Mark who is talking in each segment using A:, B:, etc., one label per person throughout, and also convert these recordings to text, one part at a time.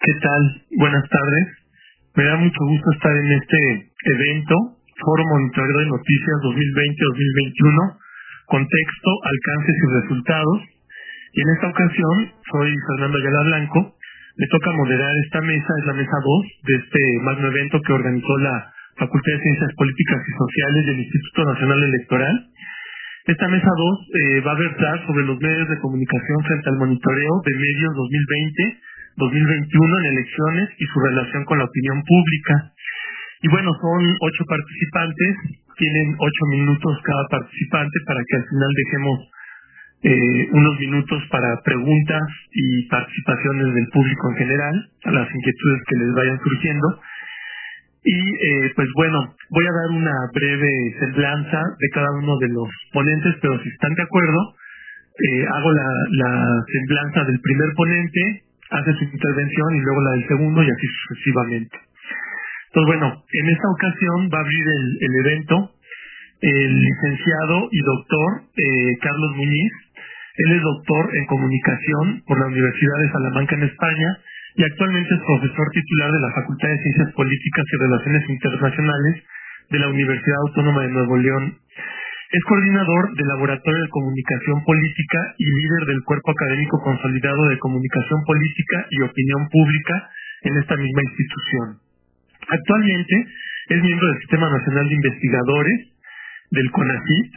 A: ¿Qué tal? Buenas tardes. Me da mucho gusto estar en este evento, Foro Monitoreo de Noticias 2020-2021, Contexto, Alcances y Resultados. Y en esta ocasión, soy Fernando Ayala Blanco. Me toca moderar esta mesa, es la mesa 2 de este magno evento que organizó la Facultad de Ciencias Políticas y Sociales del Instituto Nacional Electoral. Esta mesa 2 va a versar sobre los medios de comunicación frente al monitoreo de medios 2020-2021 en elecciones y su relación con la opinión pública. Y bueno, son 8 participantes, tienen 8 minutos cada participante para que al final dejemos unos minutos para preguntas y participaciones del público en general, a las inquietudes que les vayan surgiendo. Y pues bueno, voy a dar una breve semblanza de cada uno de los ponentes, pero si están de acuerdo, hago la semblanza del primer ponente, hace su intervención y luego la del segundo y así sucesivamente. Entonces bueno, en esta ocasión va a abrir el evento el licenciado y doctor Carlos Muñiz. Él es doctor en comunicación por la Universidad de Salamanca en España y actualmente es profesor titular de la Facultad de Ciencias Políticas y Relaciones Internacionales de la Universidad Autónoma de Nuevo León. Es coordinador del Laboratorio de Comunicación Política y líder del Cuerpo Académico Consolidado de Comunicación Política y Opinión Pública en esta misma institución. Actualmente es miembro del Sistema Nacional de Investigadores del CONACYT,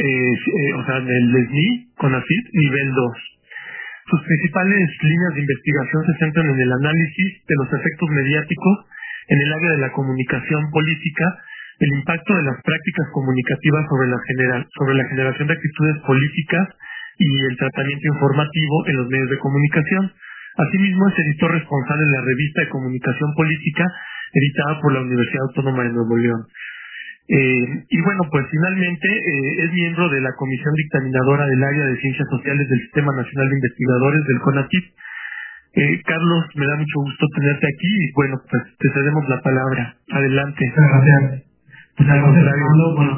A: del SNI, CONACYT, nivel 2. Sus principales líneas de investigación se centran en el análisis de los efectos mediáticos en el área de la comunicación política, el impacto de las prácticas comunicativas sobre la generación de actitudes políticas y el tratamiento informativo en los medios de comunicación. Asimismo, es editor responsable de la revista de comunicación política editada por la Universidad Autónoma de Nuevo León. Y bueno, pues finalmente es miembro de la Comisión Dictaminadora del Área de Ciencias Sociales del Sistema Nacional de Investigadores del CONACYT. Carlos, me da mucho gusto tenerte aquí y bueno, pues te cedemos la palabra. Adelante.
B: Muchas gracias. Muchas gracias, Fernando. Bueno,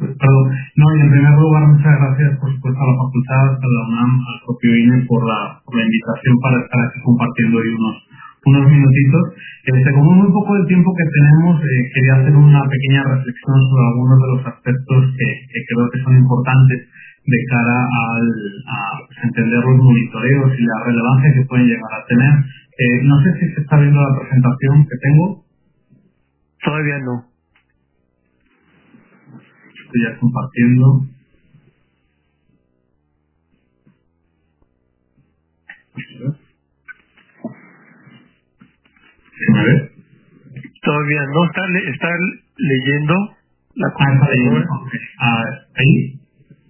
B: y en primer lugar, muchas gracias por supuesto a la facultad, a la UNAM, al propio INE por la invitación para estar aquí compartiendo hoy unos minutitos. Como muy poco del tiempo que tenemos, quería hacer una pequeña reflexión sobre algunos de los aspectos que creo que son importantes de cara a entender los monitoreos y la relevancia que pueden llegar a tener. No sé si se está viendo la presentación que tengo.
A: Todavía no.
B: Estoy ya compartiendo. ¿Se me ve?
A: Todavía no. Está leyendo la
B: está leyendo. Okay. ¿Ahí?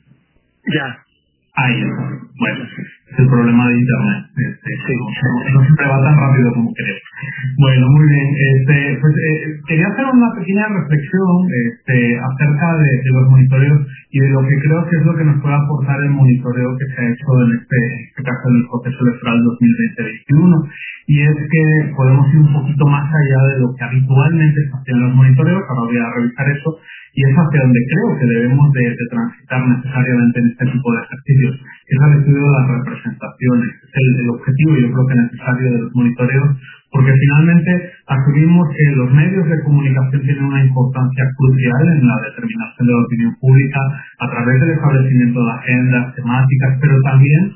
A: Ya.
B: Ahí está. Bueno, es el problema de internet.
A: Sí.
B: No siempre va tan rápido como queremos. Bueno, muy bien. Quería hacer una pequeña reflexión acerca de los monitoreos y de lo que creo que es lo que nos puede aportar el monitoreo que se ha hecho en este caso en el proceso electoral 2020-2021. Y es que podemos ir un poquito más allá de lo que habitualmente se hacía en los monitoreos. Ahora voy a revisar eso. Y es hacia donde creo que debemos de transitar necesariamente en este tipo de ejercicios, que es el estudio de las representaciones. Es el objetivo, yo creo que necesario de los monitoreos, porque finalmente asumimos que los medios de comunicación tienen una importancia crucial en la determinación de la opinión pública a través del establecimiento de agendas temáticas, pero también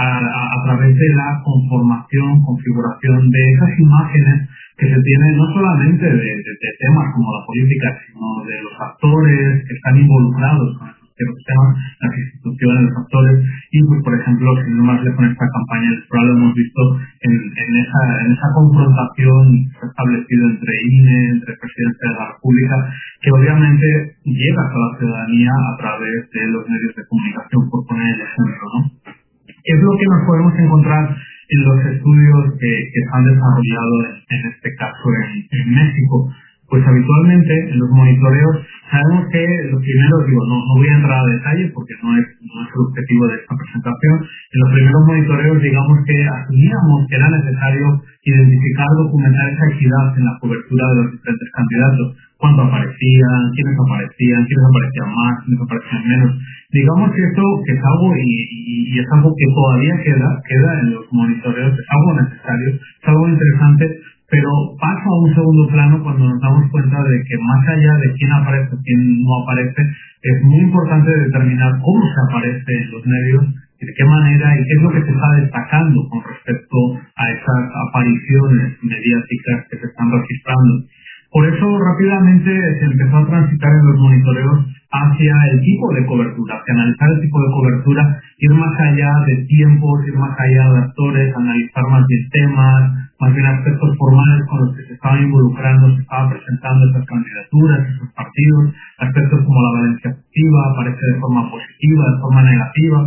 B: a través de la conformación, configuración de esas imágenes que se tienen no solamente de temas como la política, sino de los actores que están involucrados con esos temas, las instituciones, los actores, y pues por ejemplo, si no más con esta campaña electoral lo hemos visto en esa confrontación que se ha establecido entre INE, entre el presidente de la República, que obviamente llega hasta la ciudadanía a través de los medios de comunicación, por poner el ejemplo, ¿no? ¿Qué es lo que nos podemos encontrar en los estudios que se han desarrollado en este caso en México? Pues habitualmente en los monitoreos sabemos que los primeros, no voy a entrar a detalle porque no es el objetivo de esta presentación. En los primeros monitoreos digamos que asumíamos que era necesario identificar, documentar esa equidad en la cobertura de los diferentes candidatos. Cuánto aparecían, quiénes aparecían más, quiénes aparecían menos. Digamos que esto que es algo y es algo que todavía queda en los monitoreos, es algo necesario, es algo muy interesante, pero pasa a un segundo plano cuando nos damos cuenta de que más allá de quién aparece o quién no aparece, es muy importante determinar cómo se aparece en los medios, y de qué manera y qué es lo que se está destacando con respecto a esas apariciones mediáticas que se están registrando. Por eso rápidamente se empezó a transitar en los monitoreos hacia el tipo de cobertura, hacia analizar el tipo de cobertura, ir más allá de tiempos, ir más allá de actores, analizar más bien temas, más bien aspectos formales con los que se estaban involucrando, se estaban presentando esas candidaturas, esos partidos, aspectos como la valencia activa, aparece de forma positiva, de forma negativa,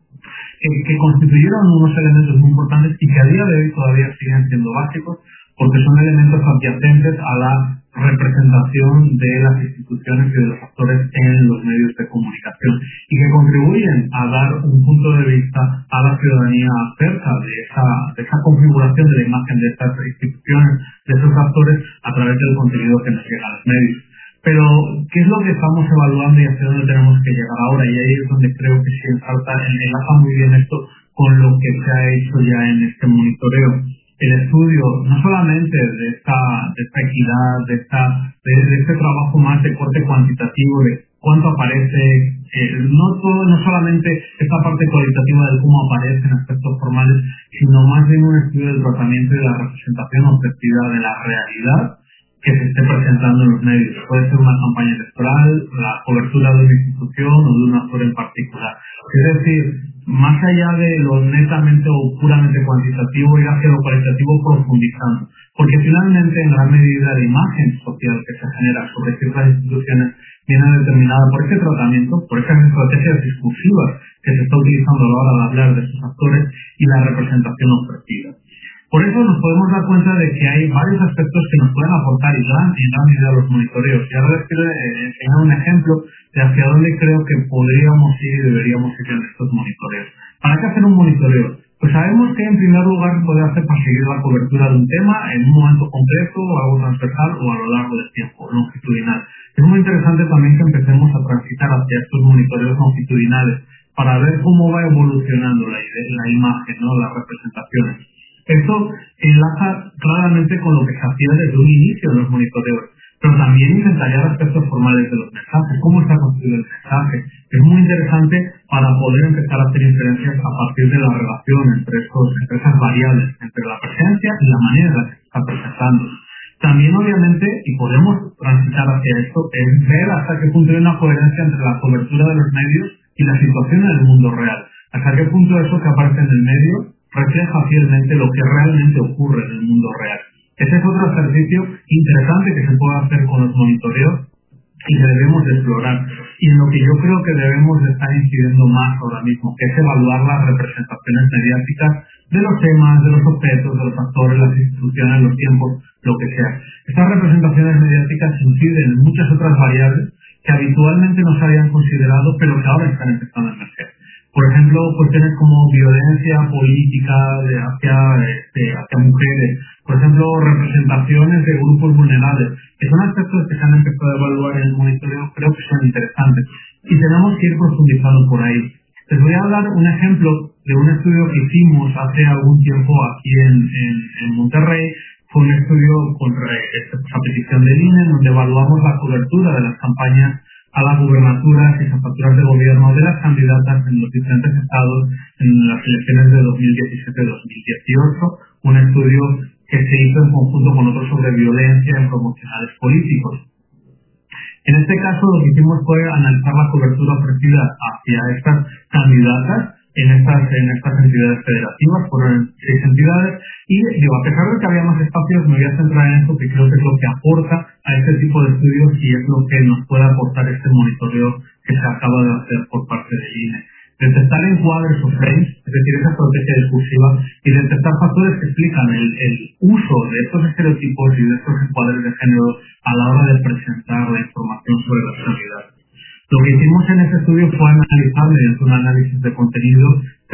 B: que constituyeron unos elementos muy importantes y que a día de hoy todavía siguen siendo básicos, porque son elementos adyacentes a la representación de las instituciones y de los actores en los medios de comunicación y que contribuyen a dar un punto de vista a la ciudadanía acerca de esa configuración de la imagen de estas instituciones, de esos actores, a través del contenido que nos llega a los medios. Pero, ¿qué es lo que estamos evaluando y hacia dónde tenemos que llegar ahora? Y ahí es donde creo que se enlaza muy bien esto con lo que se ha hecho ya en este monitoreo. El estudio, no solamente de esta equidad, de este trabajo más de corte cuantitativo, de cuánto aparece, no solamente esta parte cualitativa de cómo aparece en aspectos formales, sino más bien un estudio del tratamiento y de la representación objetiva de la realidad que se esté presentando en los medios. Puede ser una campaña electoral, la cobertura de una institución o de un actor en particular. Es decir, más allá de lo netamente o puramente cuantitativo, ir hacia lo cualitativo profundizando. Porque finalmente, en gran medida, la imagen social que se genera sobre ciertas instituciones viene determinada por este tratamiento, por esas estrategias discursivas que se está utilizando a la hora de hablar de esos actores y la representación ofrecida. Por eso nos podemos dar cuenta de que hay varios aspectos que nos pueden aportar en gran medida los monitoreos. Y ahora les quiero enseñar un ejemplo de hacia dónde creo que podríamos ir y deberíamos ir en estos monitoreos. ¿Para qué hacer un monitoreo? Pues sabemos que en primer lugar se puede hacer para seguir la cobertura de un tema en un momento concreto, o algo transversal o a lo largo del tiempo, longitudinal. Es muy interesante también que empecemos a transitar hacia estos monitoreos longitudinales para ver cómo va evolucionando la imagen, ¿no? Las representaciones. Esto enlaza claramente con lo que se hacía desde un inicio en los monitoreos, pero también inventariar aspectos formales de los mensajes, cómo está construido el mensaje. Es muy interesante para poder empezar a hacer inferencias a partir de la relación entre esas variables, entre la presencia y la manera en la que se está presentando. También, obviamente, y podemos transitar hacia esto, es ver hasta qué punto hay una coherencia entre la cobertura de los medios y la situación en el mundo real. Hasta qué punto eso que aparece en el medio refleja fielmente lo que realmente ocurre en el mundo real. Ese es otro ejercicio interesante que se puede hacer con los monitoreos y que debemos de explorar. Y en lo que yo creo que debemos de estar incidiendo más ahora mismo, que es evaluar las representaciones mediáticas de los temas, de los objetos, de los actores, las instituciones, los tiempos, lo que sea. Estas representaciones mediáticas inciden en muchas otras variables que habitualmente no se habían considerado, pero que ahora están empezando a emerger. Por ejemplo, cuestiones como violencia política hacia mujeres, por ejemplo, representaciones de grupos vulnerables, que son aspectos que se han empezado a evaluar en el monitoreo, creo que son interesantes y tenemos que ir profundizando por ahí. Les voy a dar un ejemplo de un estudio que hicimos hace algún tiempo aquí en Monterrey. Fue un estudio a petición del INE, donde evaluamos la cobertura de las campañas a las gubernaturas y jefaturas de gobierno de las candidatas en los diferentes estados en las elecciones de 2017-2018, un estudio que se hizo en conjunto con otros sobre violencia en promocionales políticos. En este caso lo que hicimos fue analizar la cobertura ofrecida hacia estas candidatas en estas entidades federativas. Fueron 6 entidades y a pesar de que había más espacios, me voy a centrar en esto que creo que es lo que aporta a este tipo de estudios y es lo que nos puede aportar este monitoreo que se acaba de hacer por parte del INE. Detectar encuadres o frames, es decir, esa estrategia discursiva, y detectar factores que explican el uso de estos estereotipos y de estos encuadres de género a la hora de presentar la información sobre las candidatas. Lo que hicimos en este estudio fue analizar mediante un análisis de contenido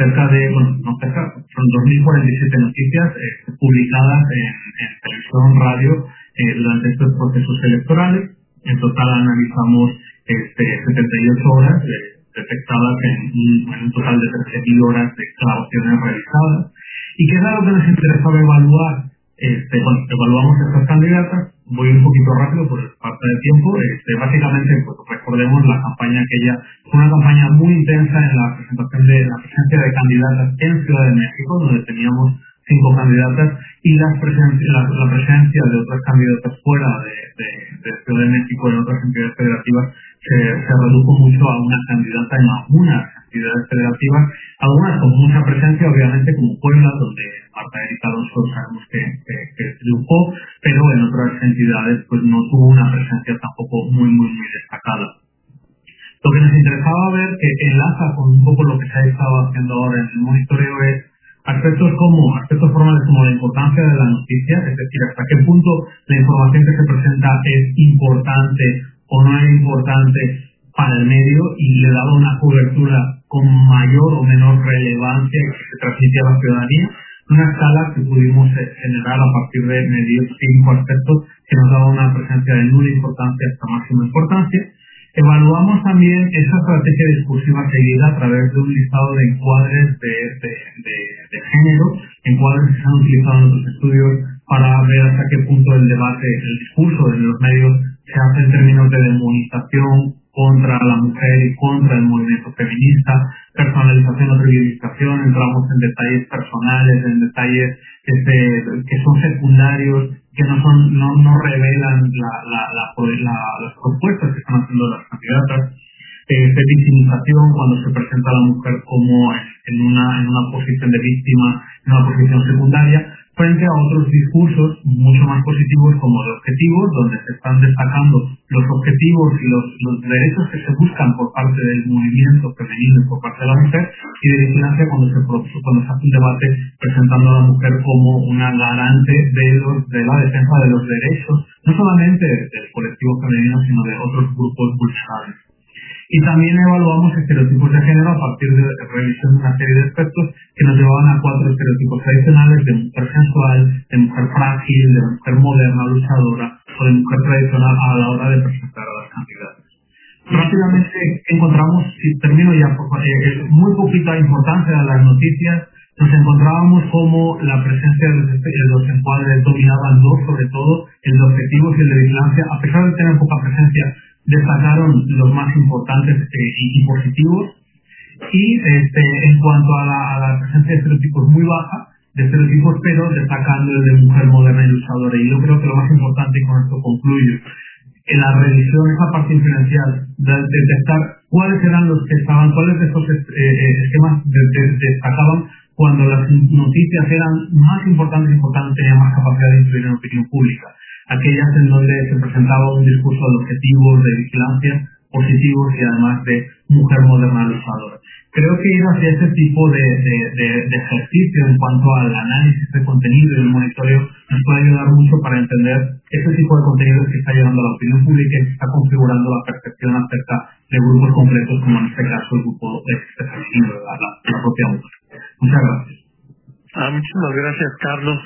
B: son 2047 noticias publicadas en televisión, radio, durante estos procesos electorales. En total analizamos 78 horas detectadas en un total de 13.000 horas de grabaciones realizadas. ¿Y qué era lo que nos interesaba evaluar? evaluamos estas candidatas. Voy un poquito rápido por parte del tiempo. Básicamente, pues recordemos la campaña fue una campaña muy intensa en la presentación de la presencia de candidatas en Ciudad de México, donde teníamos 5 candidatas, y la presencia de otras candidatas fuera de Ciudad de México en otras entidades federativas se redujo mucho a una candidata en algunas entidades federativas, algunas con mucha presencia, obviamente, como Puebla, donde Marta Erika Alonso sabemos que triunfó, pero en otras entidades pues no tuvo una presencia tampoco muy destacada. Lo que nos interesaba ver, que enlaza con un poco lo que se ha estado haciendo ahora en el monitoreo, es aspectos formales como la importancia de la noticia, es decir, hasta qué punto la información que se presenta es importante o no es importante para el medio, y le daba una cobertura con mayor o menor relevancia que se transmitía a la ciudadanía, una escala que pudimos generar a partir de medir 5 aspectos que nos daba una presencia de nula importancia hasta máxima importancia. Evaluamos también esa estrategia discursiva seguida a través de un listado de encuadres de género, encuadres que se han utilizado en otros estudios para ver hasta qué punto el debate, el discurso en los medios se hace en términos de demonización contra la mujer y contra el movimiento feminista, personalización o trivialización. Entramos en detalles personales, en detalles que son secundarios, que no revelan las propuestas que están haciendo las candidatas. De victimización, cuando se presenta a la mujer como en una posición de víctima, en una posición secundaria, frente a otros discursos mucho más positivos como de objetivos, donde se están destacando los objetivos y los derechos que se buscan por parte del movimiento femenino y por parte de la mujer, y de vigilancia cuando se hace un debate presentando a la mujer como una garante de la defensa de los derechos, no solamente del colectivo femenino, sino de otros grupos vulnerables. Y también evaluamos estereotipos de género a partir de revisión de una serie de aspectos que nos llevaban a 4 estereotipos tradicionales: de mujer sensual, de mujer frágil, de mujer moderna, luchadora, o de mujer tradicional a la hora de presentar a las candidatas. Rápidamente encontramos, si termino ya, muy poquita importancia de las noticias. Nos encontrábamos como la presencia de los encuadres dominaban 2, sobre todo el de objetivos y el de vigilancia. A pesar de tener poca presencia, destacaron los más importantes y positivos. Y en cuanto a la presencia de estereotipos, muy baja de estereotipos, pero destacando el de mujer moderna y luchadora. Y yo creo que lo más importante, y con esto concluyo, en la revisión, esa parte inferencial, de detectar cuáles eran los que estaban, cuáles de estos esquemas destacaban cuando las noticias eran más importantes y por tanto tenían más capacidad de influir en la opinión pública. Aquellas en donde se presentaba un discurso de objetivos, de vigilancia, positivos y además de mujer moderna luchadora. Creo que ir hacia ese tipo de ejercicio en cuanto al análisis de contenido y el monitoreo nos puede ayudar mucho para entender ese tipo de contenidos que está llegando a la opinión pública y que está configurando la percepción acerca de grupos concretos, como en este caso el grupo femenino, la propia mujer. Muchas gracias.
A: Muchísimas gracias, Carlos.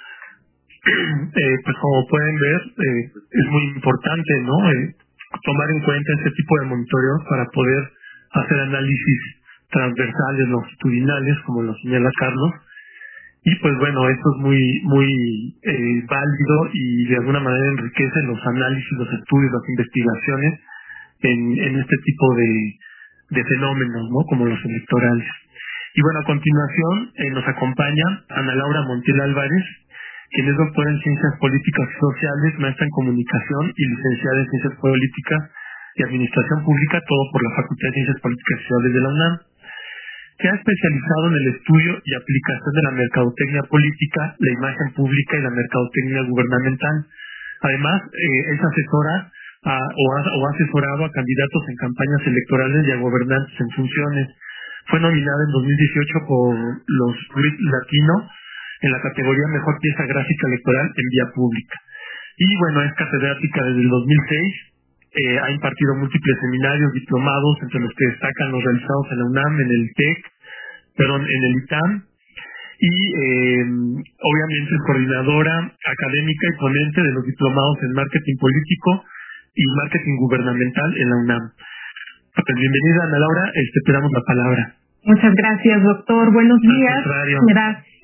A: Pues como pueden ver, es muy importante, ¿no? Tomar en cuenta este tipo de monitoreos para poder hacer análisis transversales, longitudinales, como lo señala Carlos. Y pues bueno, esto es muy válido y de alguna manera enriquece los análisis, los estudios, las investigaciones en este tipo de fenómenos, ¿no? Como los electorales. Y bueno, a continuación nos acompaña Ana Laura Montiel Álvarez, quien es doctora en Ciencias Políticas y Sociales, maestra en Comunicación y licenciada en Ciencias Políticas y Administración Pública, todo por la Facultad de Ciencias Políticas y Sociales de la UNAM. Se ha especializado en el estudio y aplicación de la mercadotecnia política, la imagen pública y la mercadotecnia gubernamental. Además, es asesora o ha asesorado a candidatos en campañas electorales y a gobernantes en funciones. Fue nominada en 2018 por los Brit Latino en la categoría Mejor Pieza Gráfica Electoral en Vía Pública. Y bueno, es catedrática desde el 2006. Ha impartido múltiples seminarios, diplomados, entre los que destacan los realizados en la UNAM, en el en el ITAM, y obviamente es coordinadora académica y ponente de los diplomados en marketing político y marketing gubernamental en la UNAM. Pues bienvenida, Ana Laura, te damos la palabra.
C: Muchas gracias, doctor. Buenos días.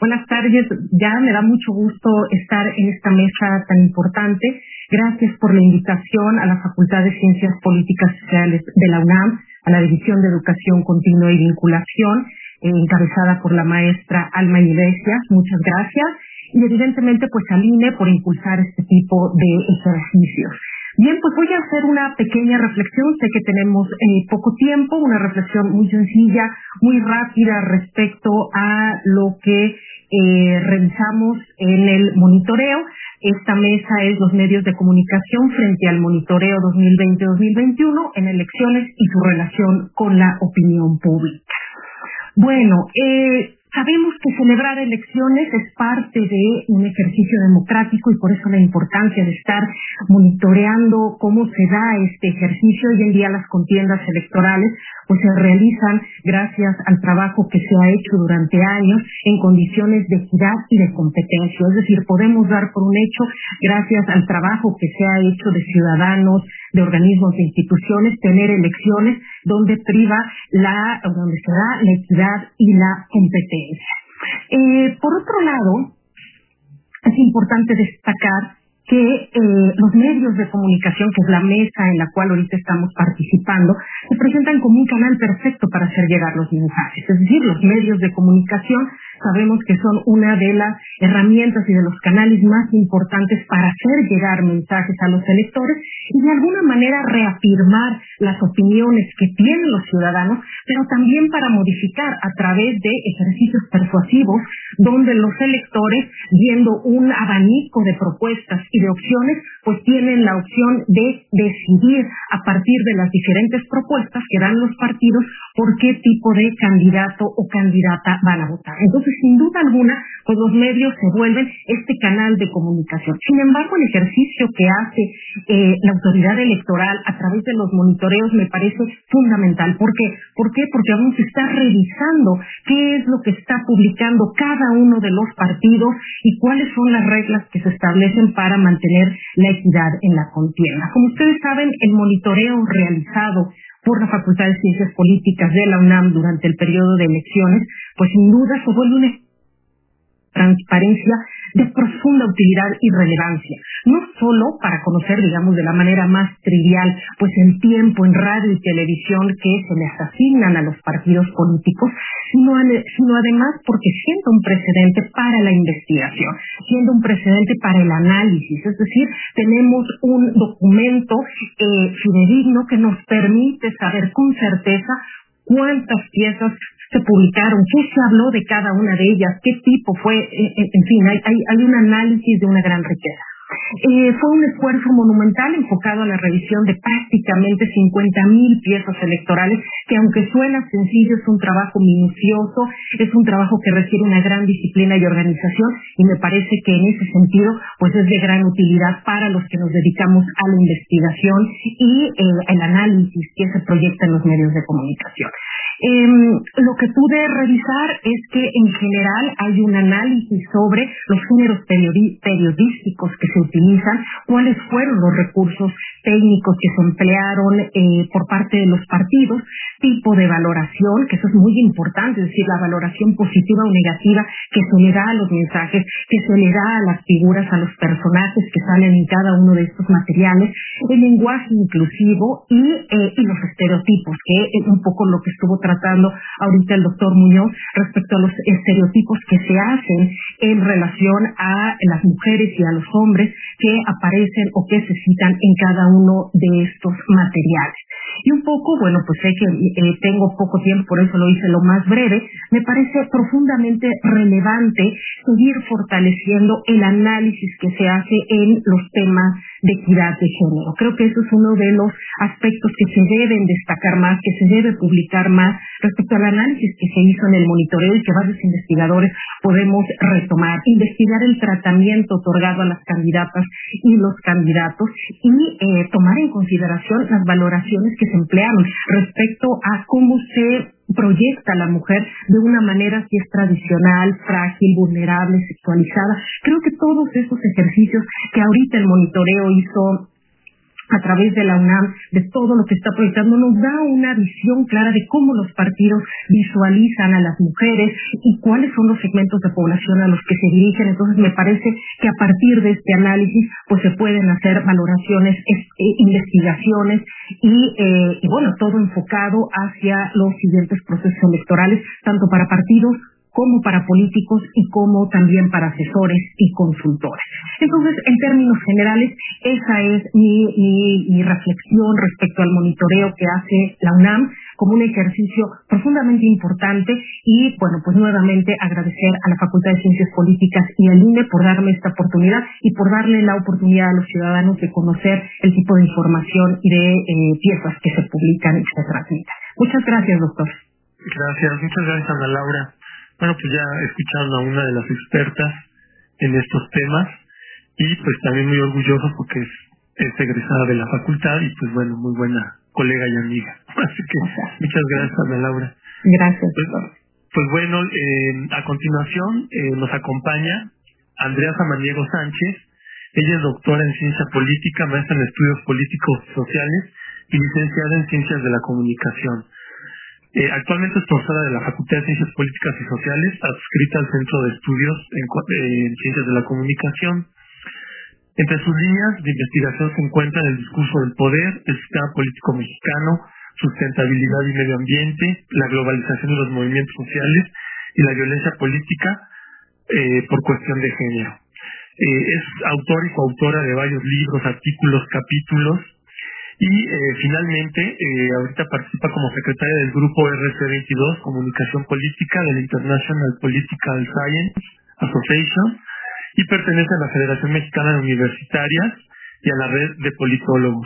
C: Buenas tardes. Ya me da mucho gusto estar en esta mesa tan importante. Gracias por la invitación a la Facultad de Ciencias Políticas y Sociales de la UNAM, a la División de Educación Continua y Vinculación, encabezada por la maestra Alma Iglesias. Muchas gracias. Y evidentemente pues al INE por impulsar este tipo de ejercicios. Bien, pues voy a hacer una pequeña reflexión. Sé que tenemos poco tiempo, una reflexión muy sencilla, muy rápida respecto a lo que revisamos en el monitoreo. Esta mesa es los medios de comunicación frente al monitoreo 2020-2021 en elecciones y su relación con la opinión pública. Bueno, sabemos que celebrar elecciones es parte de un ejercicio democrático y por eso la importancia de estar monitoreando cómo se da este ejercicio. Hoy en día las contiendas electorales pues se realizan gracias al trabajo que se ha hecho durante años en condiciones de equidad y de competencia. Es decir, podemos dar por un hecho, gracias al trabajo que se ha hecho de ciudadanos, de organismos, de instituciones, tener elecciones donde se da la equidad y la competencia. Por otro lado, es importante destacar que los medios de comunicación, que es la mesa en la cual ahorita estamos participando, se presentan como un canal perfecto para hacer llegar los mensajes. Es decir, los medios de comunicación sabemos que son una de las herramientas y de los canales más importantes para hacer llegar mensajes a los electores y de alguna manera reafirmar las opiniones que tienen los ciudadanos, pero también para modificar a través de ejercicios persuasivos donde los electores, viendo un abanico de propuestas y de opciones, pues tienen la opción de decidir a partir de las diferentes propuestas que dan los partidos por qué tipo de candidato o candidata van a votar. Entonces, sin duda alguna, pues los medios se vuelven este canal de comunicación. Sin embargo, el ejercicio que hace la autoridad electoral a través de los monitoreos me parece fundamental. ¿Por qué? Porque vamos a estar revisando qué es lo que está publicando cada uno de los partidos y cuáles son las reglas que se establecen para mantener la equidad en la contienda. Como ustedes saben, el monitoreo realizado por la Facultad de Ciencias Políticas de la UNAM durante el periodo de elecciones, pues sin duda se vuelve una transparencia de profunda utilidad y relevancia, no solo para conocer, digamos, de la manera más trivial, pues el tiempo en radio y televisión que se les asignan a los partidos políticos, sino además porque siendo un precedente para la investigación, siendo un precedente para el análisis, es decir, tenemos un documento fidedigno que nos permite saber con certeza cuántas piezas se publicaron, qué se habló de cada una de ellas, qué tipo fue, en fin, hay un análisis de una gran riqueza. Fue un esfuerzo monumental enfocado a la revisión de prácticamente 50,000 piezas electorales, que aunque suena sencillo, es un trabajo minucioso, es un trabajo que requiere una gran disciplina y organización, y me parece que en ese sentido pues es de gran utilidad para los que nos dedicamos a la investigación y el análisis que se proyecta en los medios de comunicación. Lo que pude revisar es que en general hay un análisis sobre los géneros periodísticos que se utilizan, cuáles fueron los recursos técnicos que se emplearon por parte de los partidos, tipo de valoración, que eso es muy importante, es decir, la valoración positiva o negativa que se le da a los mensajes, que se le da a las figuras, a los personajes que salen en cada uno de estos materiales, el lenguaje inclusivo y los estereotipos, que es un poco lo que estuvo tratando ahorita el doctor Muñoz respecto a los estereotipos que se hacen en relación a las mujeres y a los hombres que aparecen o que se citan en cada uno de estos materiales. Y un poco, bueno, pues sé que tengo poco tiempo, por eso lo hice lo más breve, me parece profundamente relevante seguir fortaleciendo el análisis que se hace en los temas de equidad de género. Creo que eso es uno de los aspectos que se deben destacar más, que se debe publicar más respecto al análisis que se hizo en el monitoreo y que varios investigadores podemos retomar. Investigar el tratamiento otorgado a las candidatas y los candidatos y tomar en consideración las valoraciones que se emplearon respecto a cómo se proyecta a la mujer de una manera si es tradicional, frágil, vulnerable, sexualizada. Creo que todos esos ejercicios que ahorita el monitoreo hizo a través de la UNAM, de todo lo que está proyectando, nos da una visión clara de cómo los partidos visualizan a las mujeres y cuáles son los segmentos de población a los que se dirigen. Entonces me parece que a partir de este análisis pues se pueden hacer valoraciones, investigaciones y bueno, todo enfocado hacia los siguientes procesos electorales, tanto para partidos como para políticos y como también para asesores y consultores. Entonces, en términos generales, esa es mi reflexión respecto al monitoreo que hace la UNAM como un ejercicio profundamente importante y, bueno, pues nuevamente agradecer a la Facultad de Ciencias Políticas y al INE por darme esta oportunidad y por darle la oportunidad a los ciudadanos de conocer el tipo de información y de piezas que se publican y se transmiten. Muchas gracias, doctor.
A: Gracias, muchas gracias, Ana Laura. Bueno, pues ya escucharon a una de las expertas en estos temas y pues también muy orgulloso porque es egresada de la facultad y pues bueno, muy buena colega y amiga. Así que muchas gracias, Ana Laura.
C: Gracias.
A: Pues bueno, a continuación nos acompaña Andrea Samaniego Sánchez. Ella es doctora en Ciencia Política, maestra en Estudios Políticos y Sociales y licenciada en Ciencias de la Comunicación. Actualmente es profesora de la Facultad de Ciencias Políticas y Sociales, adscrita al Centro de Estudios en Ciencias de la Comunicación. Entre sus líneas de investigación se encuentran el discurso del poder, el sistema político mexicano, sustentabilidad y medio ambiente, la globalización de los movimientos sociales y la violencia política por cuestión de género. Es autora y coautora de varios libros, artículos, capítulos. Y finalmente, ahorita participa como secretaria del grupo RC22, Comunicación Política del International Political Science Association, y pertenece a la Federación Mexicana de Universitarias y a la Red de Politólogos,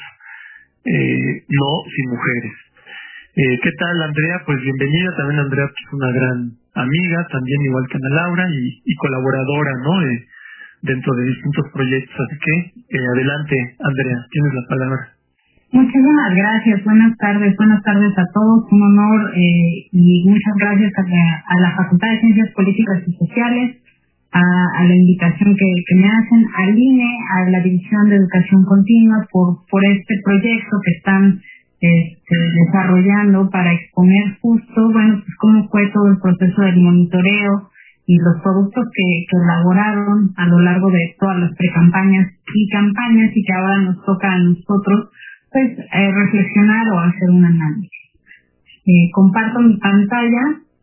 A: No Sin Mujeres. ¿Qué tal, Andrea? Pues bienvenida. También Andrea es una gran amiga, también igual que Ana Laura, y colaboradora, ¿no? Dentro de distintos proyectos. Así que, adelante, Andrea, tienes la palabra.
D: Muchísimas gracias, buenas tardes a todos, un honor y muchas gracias a la Facultad de Ciencias Políticas y Sociales, a la invitación que me hacen, al INE, a la División de Educación Continua por este proyecto que están desarrollando para exponer justo, bueno, pues cómo fue todo el proceso del monitoreo y los productos que elaboraron a lo largo de todas las precampañas y campañas y que ahora nos toca a nosotros pues reflexionar o hacer un análisis. Comparto mi pantalla.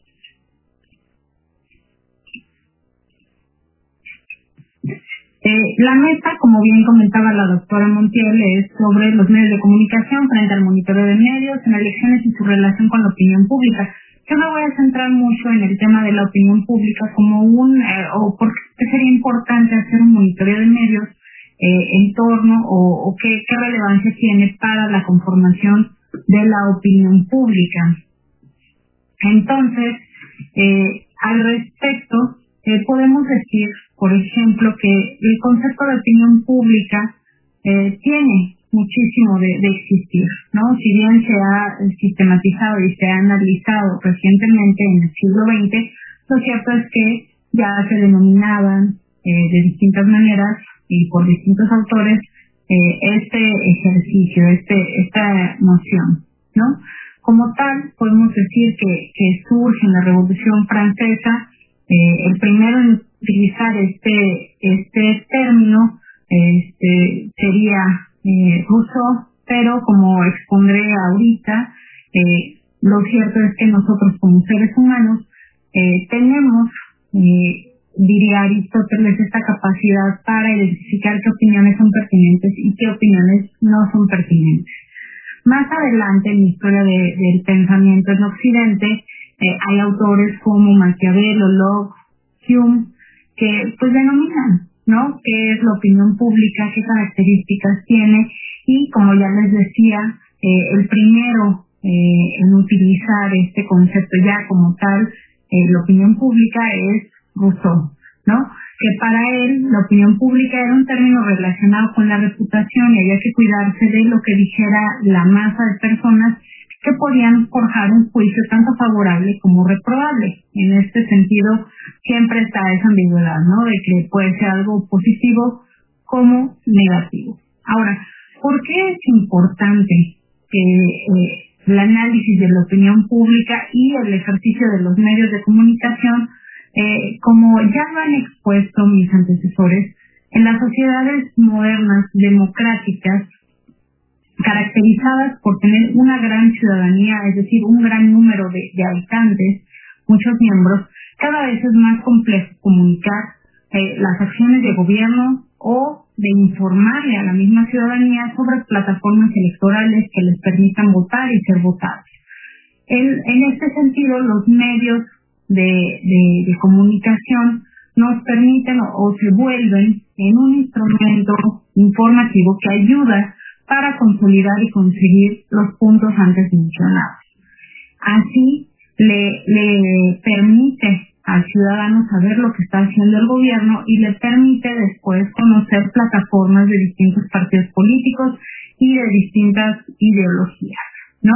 D: La meta, como bien comentaba la doctora Montiel, es sobre los medios de comunicación frente al monitoreo de medios en elecciones y su relación con la opinión pública. Yo me voy a centrar mucho en el tema de la opinión pública como o por qué sería importante hacer un monitoreo de medios en torno o qué relevancia tiene para la conformación de la opinión pública. Entonces, al respecto, podemos decir, por ejemplo, que el concepto de opinión pública tiene muchísimo de existir, ¿no? Si bien se ha sistematizado y se ha analizado recientemente en el siglo XX, lo cierto es que ya se denominaban de distintas maneras y por distintos autores este ejercicio, esta noción, ¿no? Como tal, podemos decir que surge en la Revolución Francesa, el primero en utilizar este término sería Rousseau, pero como expondré ahorita, lo cierto es que nosotros como seres humanos tenemos, diría Aristóteles, esta capacidad para identificar qué opiniones son pertinentes y qué opiniones no son pertinentes. Más adelante en la historia del pensamiento en Occidente, hay autores como Maquiavelo, Locke, Hume, que pues denominan, ¿no?, qué es la opinión pública, qué características tiene, y como ya les decía, el primero en utilizar este concepto ya como tal, la opinión pública, es Rousseau, ¿no?, que para él la opinión pública era un término relacionado con la reputación y había que cuidarse de lo que dijera la masa de personas que podían forjar un juicio tanto favorable como reprobable. En este sentido, siempre está esa ambigüedad, ¿no?, de que puede ser algo positivo como negativo. Ahora, ¿Por qué es importante el análisis de la opinión pública y el ejercicio de los medios de comunicación? Como ya lo han expuesto mis antecesores, en las sociedades modernas, democráticas, caracterizadas por tener una gran ciudadanía, es decir, un gran número de habitantes, muchos miembros, cada vez es más complejo comunicar las acciones de gobierno o de informarle a la misma ciudadanía sobre plataformas electorales que les permitan votar y ser votados. En este sentido, los medios de comunicación nos permiten o se vuelven en un instrumento informativo que ayuda para consolidar y conseguir los puntos antes mencionados. Así le permite al ciudadano saber lo que está haciendo el gobierno y le permite después conocer plataformas de distintos partidos políticos y de distintas ideologías, ¿no?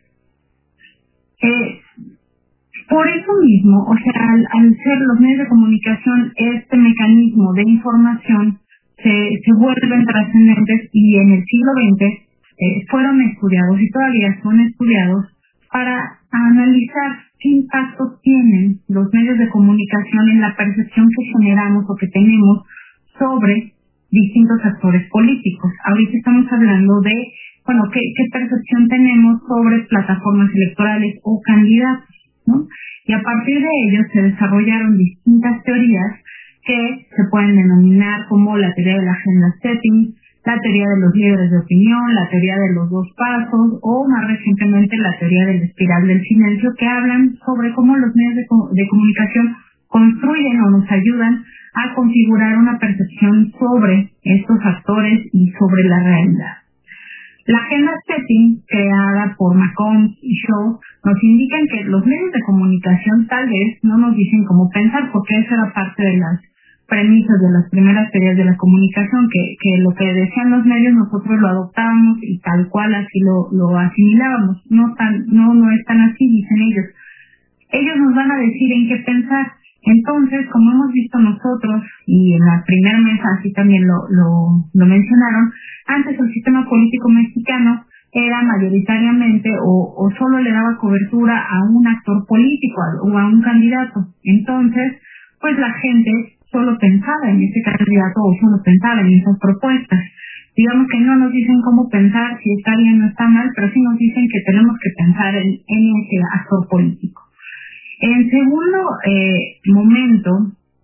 D: Por eso mismo, o sea, al ser los medios de comunicación este mecanismo de información, se vuelven trascendentes y en el siglo XX fueron estudiados y todavía son estudiados para analizar qué impacto tienen los medios de comunicación en la percepción que generamos o que tenemos sobre distintos actores políticos. Ahorita estamos hablando de, bueno, qué percepción tenemos sobre plataformas electorales o candidatos, ¿no? Y a partir de ello se desarrollaron distintas teorías que se pueden denominar como la teoría de la agenda setting, la teoría de los líderes de opinión, la teoría de los dos pasos o más recientemente la teoría de la espiral del silencio, que hablan sobre cómo los medios de comunicación construyen o nos ayudan a configurar una percepción sobre estos actores y sobre la realidad. La agenda setting, creada por McCombs y Shaw, nos indican que los medios de comunicación tal vez no nos dicen cómo pensar, porque eso era parte de las premisas de las primeras teorías de la comunicación, que lo que decían los medios nosotros lo adoptábamos y tal cual así lo asimilábamos. No es tan así, dicen ellos. Ellos nos van a decir en qué pensar. Entonces, como hemos visto nosotros, y en la primera mesa así también lo mencionaron, antes el sistema político mexicano era mayoritariamente o solo le daba cobertura a un actor político o a un candidato. Entonces, pues la gente solo pensaba en ese candidato o solo pensaba en esas propuestas. Digamos que no nos dicen cómo pensar, si está bien o está mal, pero sí nos dicen que tenemos que pensar en ese actor político. En segundo momento,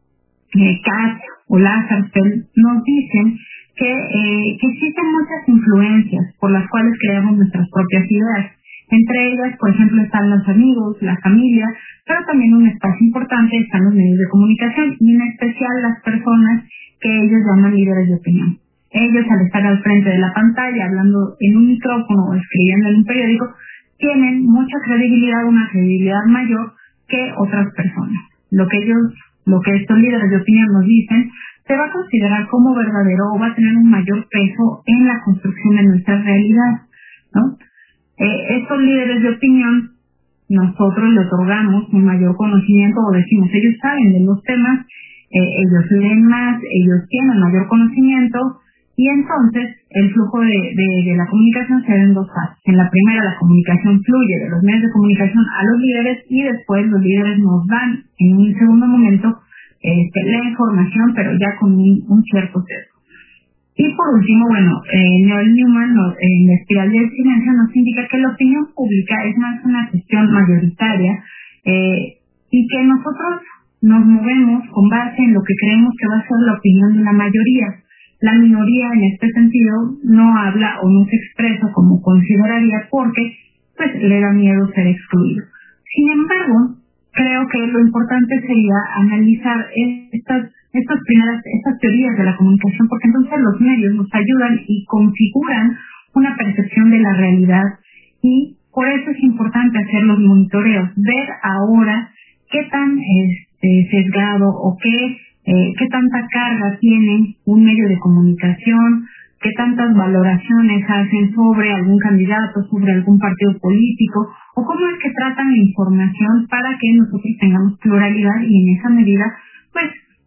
D: Katz o Lazarfeld nos dicen que existen muchas influencias por las cuales creamos nuestras propias ideas. Entre ellas, por ejemplo, están los amigos, la familia, pero también un espacio importante están los medios de comunicación y en especial las personas que ellos llaman líderes de opinión. Ellos, al estar al frente de la pantalla, hablando en un micrófono o escribiendo en un periódico, tienen mucha credibilidad, una credibilidad mayor que otras personas. Lo que estos líderes de opinión nos dicen se va a considerar como verdadero o va a tener un mayor peso en la construcción de nuestra realidad, ¿no? Estos líderes de opinión nosotros le otorgamos un mayor conocimiento o decimos, ellos saben de los temas, ellos leen más, ellos tienen mayor conocimiento y entonces el flujo de la comunicación se da en dos fases. En la primera, la comunicación fluye de los medios de comunicación a los líderes y después los líderes nos dan en un segundo momento la información, pero ya con un cierto sesgo. Y por último, Noel Newman en la espiral del silencio nos indica que la opinión pública es más una cuestión mayoritaria y que nosotros nos movemos con base en lo que creemos que va a ser la opinión de la mayoría. La minoría en este sentido no habla o no se expresa como consideraría porque pues le da miedo ser excluido. Sin embargo, creo que lo importante sería analizar estas teorías de la comunicación, porque entonces los medios nos ayudan y configuran una percepción de la realidad y por eso es importante hacer los monitoreos, ver ahora qué tan sesgado o qué tanta carga tiene un medio de comunicación, qué tantas valoraciones hacen sobre algún candidato, sobre algún partido político, o cómo es que tratan la información para que nosotros tengamos pluralidad y en esa medida, pues,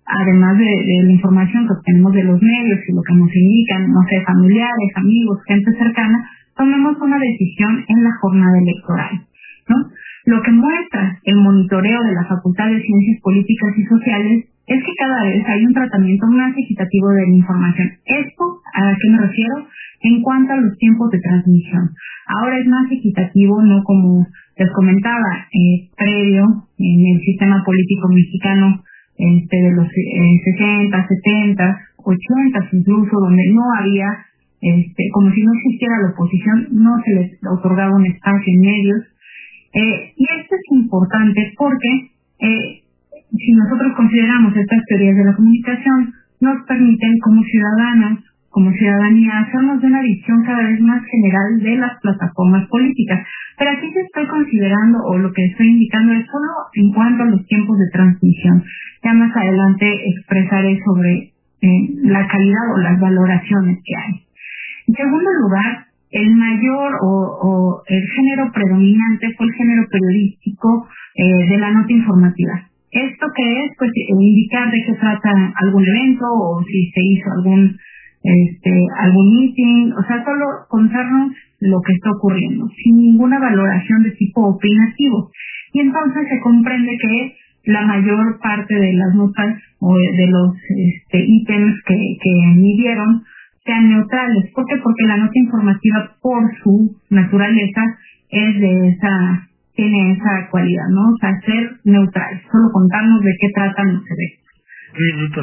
D: además de la información que obtenemos de los medios y lo que nos indican, no sé, familiares, amigos, gente cercana, tomemos una decisión en la jornada electoral, ¿no? Lo que muestra el monitoreo de la Facultad de Ciencias Políticas y Sociales es que cada vez hay un tratamiento más equitativo de la información. ¿Esto a qué me refiero? En cuanto a los tiempos de transmisión. Ahora es más equitativo, no como les comentaba, previo en el sistema político mexicano de los 60, 70, 80 incluso, donde no había, como si no existiera la oposición, no se les otorgaba un espacio en medios. Y esto es importante porque si nosotros consideramos estas teorías de la comunicación, nos permiten como ciudadanos, como ciudadanía, hacernos de una visión cada vez más general de las plataformas políticas. Pero aquí yo estoy considerando, o lo que estoy indicando es solo en cuanto a los tiempos de transmisión. Ya más adelante expresaré sobre la calidad o las valoraciones que hay. En segundo lugar, el mayor o el género predominante fue el género periodístico de la nota informativa. ¿Esto qué es? Pues indicar de qué trata algún evento o si se hizo algún meeting, o sea, solo contarnos lo que está ocurriendo, sin ninguna valoración de tipo opinativo. Y entonces se comprende que la mayor parte de las notas o de los ítems que midieron sean neutrales. ¿Por qué? Porque la nota informativa, por su naturaleza, tiene esa cualidad, ¿no? O sea, ser neutral, solo contarnos de qué tratan los eventos.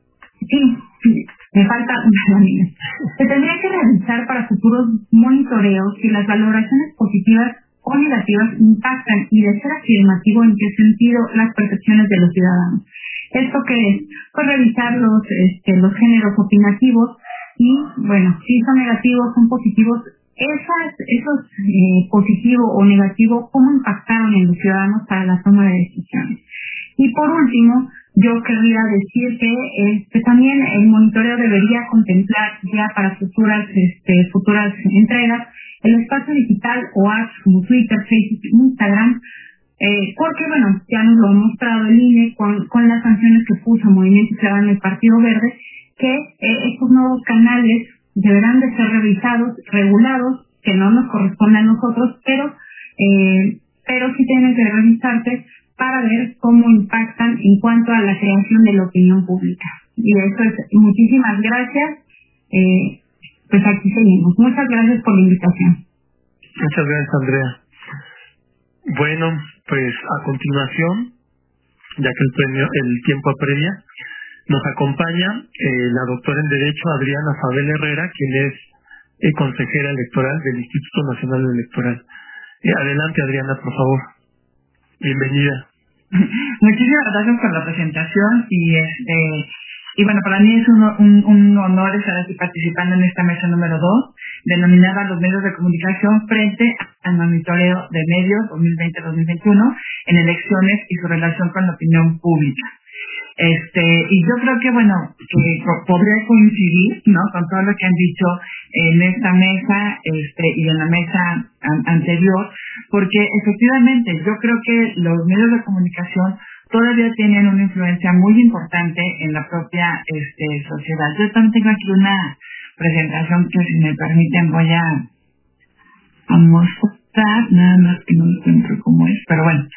D: Sí, me falta una lámina. Se tendría que realizar para futuros monitoreos si las valoraciones positivas o negativas impactan y de ser afirmativo en qué sentido las percepciones de los ciudadanos. ¿Esto qué es? Pues revisar los géneros opinativos y, bueno, si son negativos, son positivos, esos positivo o negativo, cómo impactaron en los ciudadanos para la toma de decisiones. Y por último, yo querría decir que también el monitoreo debería contemplar ya para futuras entregas el espacio digital o apps como Twitter, Facebook, Instagram, porque bueno, ya nos lo ha mostrado el INE con las sanciones que puso Movimiento Ciudadano y Partido Verde, que estos nuevos canales deberán de ser revisados, regulados, que no nos corresponde a nosotros, pero sí tienen que revisarse para ver cómo impactan en cuanto a la creación de la opinión pública. Y eso es, muchísimas gracias. Pues aquí seguimos. Muchas gracias por la invitación.
A: Muchas gracias, Andrea. Bueno, pues a continuación, ya que el tiempo apremia, nos acompaña la doctora en Derecho Adriana Fabel Herrera, quien es consejera electoral del Instituto Nacional Electoral. Adelante, Adriana, por favor. Bienvenida.
E: Muchísimas gracias por la presentación y bueno, para mí es un honor estar aquí participando en esta mesa número 2, denominada Los medios de comunicación frente al monitoreo de medios 2020-2021 en elecciones y su relación con la opinión pública. Y yo creo que, bueno, que podré coincidir, ¿no?, con todo lo que han dicho en esta mesa, y en la mesa anterior, porque efectivamente yo creo que los medios de comunicación todavía tienen una influencia muy importante en la propia, sociedad. Yo también tengo aquí una presentación que, si me permiten, voy a mostrar, nada más que no encuentro cómo es, pero bueno,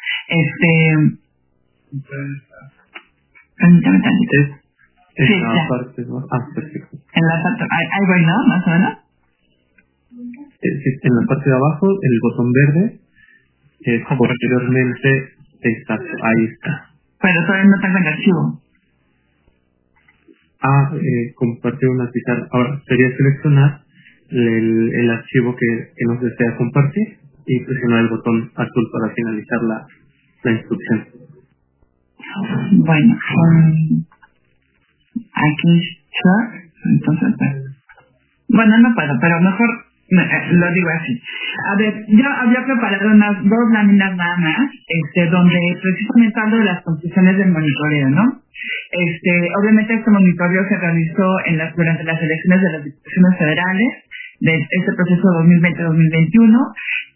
E: permítame tantito. Sí,
B: en la
E: ya.
B: parte, ¿no? Perfecto.
E: En la parte, ahí voy, ¿no? Más o menos.
B: En la parte de abajo, el botón verde, posteriormente, exacto, ahí está.
E: Pero todavía no tengo el archivo.
B: Compartir una pizarra. Ahora, sería seleccionar el archivo que nos desea compartir y presionar el botón azul para finalizar la instrucción.
E: Bueno, aquí está. Entonces, bueno, no puedo, pero mejor lo digo así. A ver, yo había preparado unas 2 láminas nada más, donde precisamente hablo de las conclusiones del monitoreo, ¿no? Obviamente este monitoreo se realizó durante las elecciones de las diputaciones federales de este proceso 2020-2021,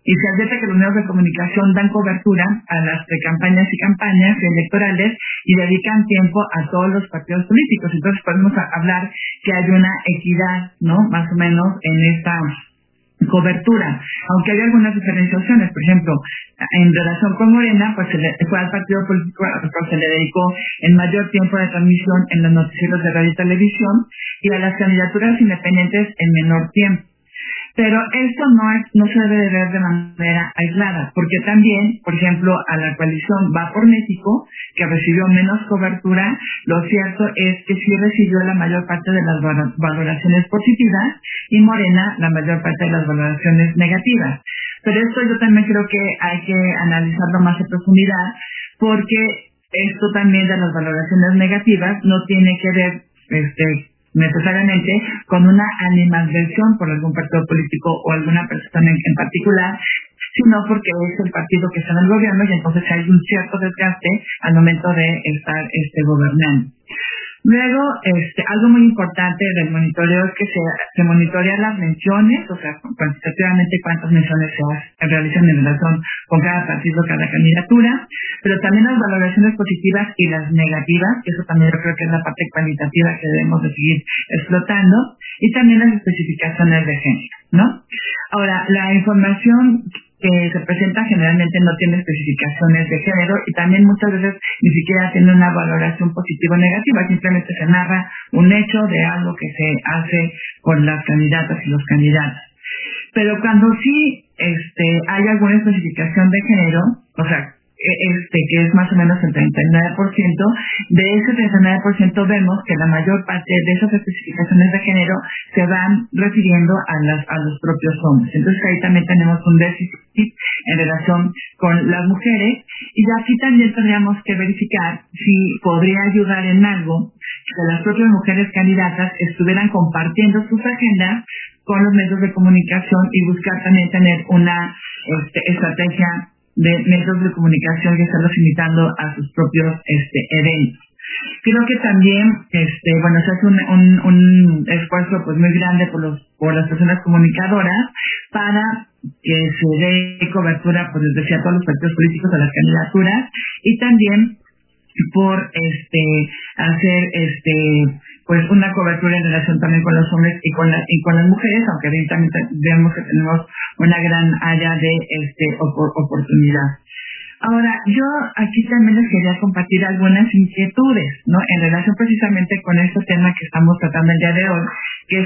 E: y se advierte que los medios de comunicación dan cobertura a las precampañas y campañas electorales y dedican tiempo a todos los partidos políticos. Entonces podemos hablar que hay una equidad, ¿no? Más o menos en esta cobertura, aunque hay algunas diferenciaciones. Por ejemplo, en relación con Morena, pues fue al partido político al cual se le dedicó el mayor tiempo de transmisión en los noticieros de radio y televisión, y a las candidaturas independientes en menor tiempo. Pero esto no se debe de ver de manera aislada, porque también, por ejemplo, a la coalición Va por México, que recibió menos cobertura, lo cierto es que sí recibió la mayor parte de las valoraciones positivas y Morena la mayor parte de las valoraciones negativas. Pero esto yo también creo que hay que analizarlo más en profundidad, porque esto también de las valoraciones negativas no tiene que ver necesariamente con una animadversión por algún partido político o alguna persona en particular, sino porque es el partido que está en el gobierno y entonces hay un cierto desgaste al momento de estar gobernando. Luego, algo muy importante del monitoreo es que se monitorea las menciones, o sea, cuantitativamente cuántas menciones se realizan en relación con cada partido, cada candidatura, pero también las valoraciones positivas y las negativas, que eso también yo creo que es la parte cualitativa que debemos de seguir explotando, y también las especificaciones de género, ¿no? Ahora, la información que se presenta generalmente no tiene especificaciones de género y también muchas veces ni siquiera tiene una valoración positiva o negativa, simplemente se narra un hecho de algo que se hace por las candidatas y los candidatos. Pero cuando sí hay alguna especificación de género, o sea, que es más o menos el 39%, de ese 39% vemos que la mayor parte de esas especificaciones de género se van refiriendo a los propios hombres. Entonces ahí también tenemos un déficit en relación con las mujeres, y aquí también tendríamos que verificar si podría ayudar en algo que las propias mujeres candidatas estuvieran compartiendo sus agendas con los medios de comunicación y buscar también tener una estrategia de medios de comunicación que estarlos invitando a sus propios eventos. Creo que también se hace un esfuerzo pues muy grande por las personas comunicadoras para que se dé cobertura, pues les decía, a todos los partidos políticos, a las candidaturas, y también por hacer pues una cobertura en relación también con los hombres y con las mujeres, aunque ahí también vemos que tenemos una gran área de oportunidad. Ahora, yo aquí también les quería compartir algunas inquietudes, ¿no? En relación precisamente con este tema que estamos tratando el día de hoy, que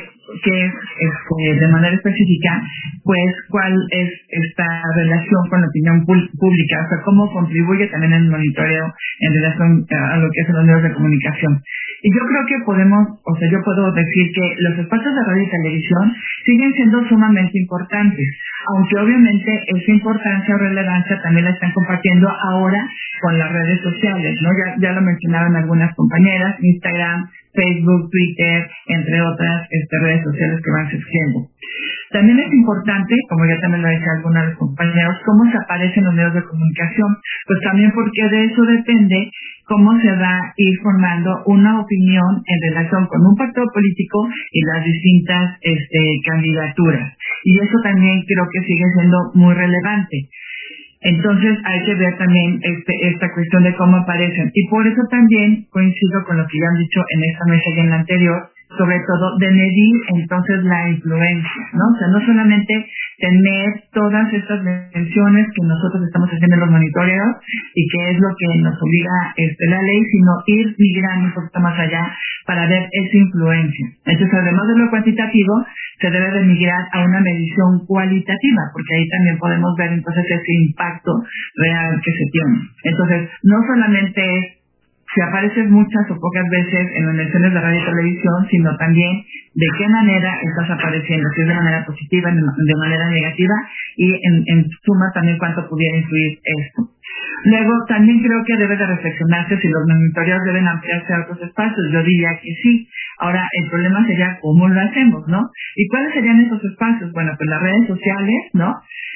E: es de manera específica, pues, cuál es esta relación con la opinión pública, o sea, cómo contribuye también el monitoreo en relación a lo que hacen los medios de comunicación. Y yo creo que yo puedo decir que los espacios de radio y televisión siguen siendo sumamente importantes, aunque obviamente esa importancia o relevancia también la están compartiendo ahora con las redes sociales, ¿no? Ya lo mencionaron algunas compañeras, Instagram, Facebook, Twitter, entre otras redes sociales que van surgiendo. También es importante, como ya también lo decía algunos de los compañeros, cómo se aparecen los medios de comunicación, pues también porque de eso depende cómo se va a ir formando una opinión en relación con un partido político y las distintas candidaturas. Y eso también creo que sigue siendo muy relevante. Entonces hay que ver también esta cuestión de cómo aparecen. Y por eso también coincido con lo que ya han dicho en esta mesa y en la anterior, sobre todo de medir entonces la influencia, ¿no? O sea, no solamente tener todas estas menciones que nosotros estamos haciendo en los monitoreos y que es lo que nos obliga la ley, sino ir migrando un poquito más allá para ver esa influencia. Entonces, además de lo cuantitativo, se debe de migrar a una medición cualitativa, porque ahí también podemos ver entonces ese impacto real que se tiene. Entonces, no solamente es si apareces muchas o pocas veces en las menciones de radio y televisión, sino también de qué manera estás apareciendo, si es de manera positiva, de manera negativa, y en suma también cuánto pudiera influir esto. Luego, también creo que debe de reflexionarse si los monitoreos deben ampliarse a otros espacios. Yo diría que sí. Ahora, el problema sería cómo lo hacemos, ¿no? ¿Y cuáles serían esos espacios? Bueno, pues las redes sociales, ¿no?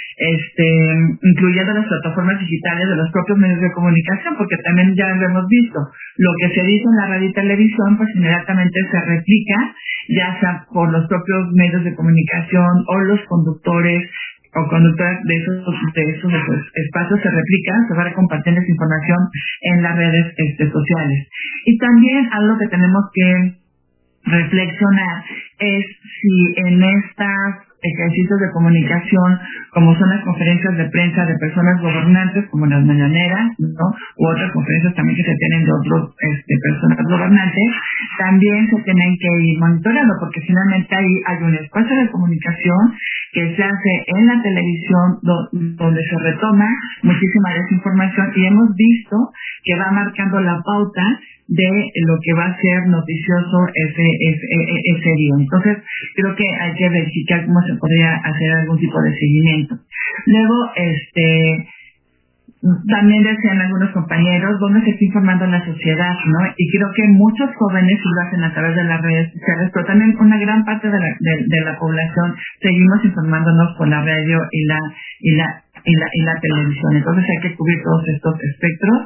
E: Incluyendo las plataformas digitales de los propios medios de comunicación, porque también ya lo hemos visto. Lo que se dice en la radio y televisión, pues inmediatamente se replica, ya sea por los propios medios de comunicación o los conductores o conductas de esos espacios se replican, se va compartiendo esa información en las redes sociales. Y también algo que tenemos que reflexionar es si en estos ejercicios de comunicación, como son las conferencias de prensa de personas gobernantes, como las mañaneras, ¿no? U otras conferencias también que se tienen de otros personas gobernantes, también se tienen que ir monitoreando, porque finalmente ahí hay un espacio de comunicación que se hace en la televisión donde se retoma muchísima desinformación, y hemos visto que va marcando la pauta de lo que va a ser noticioso ese día. Entonces, creo que hay que verificar cómo se podría hacer algún tipo de seguimiento. Luego, también decían algunos compañeros dónde se está informando la sociedad, ¿no? Y creo que muchos jóvenes lo hacen a través de las redes sociales, pero también una gran parte de la población seguimos informándonos por la radio y la televisión. Entonces hay que cubrir todos estos espectros.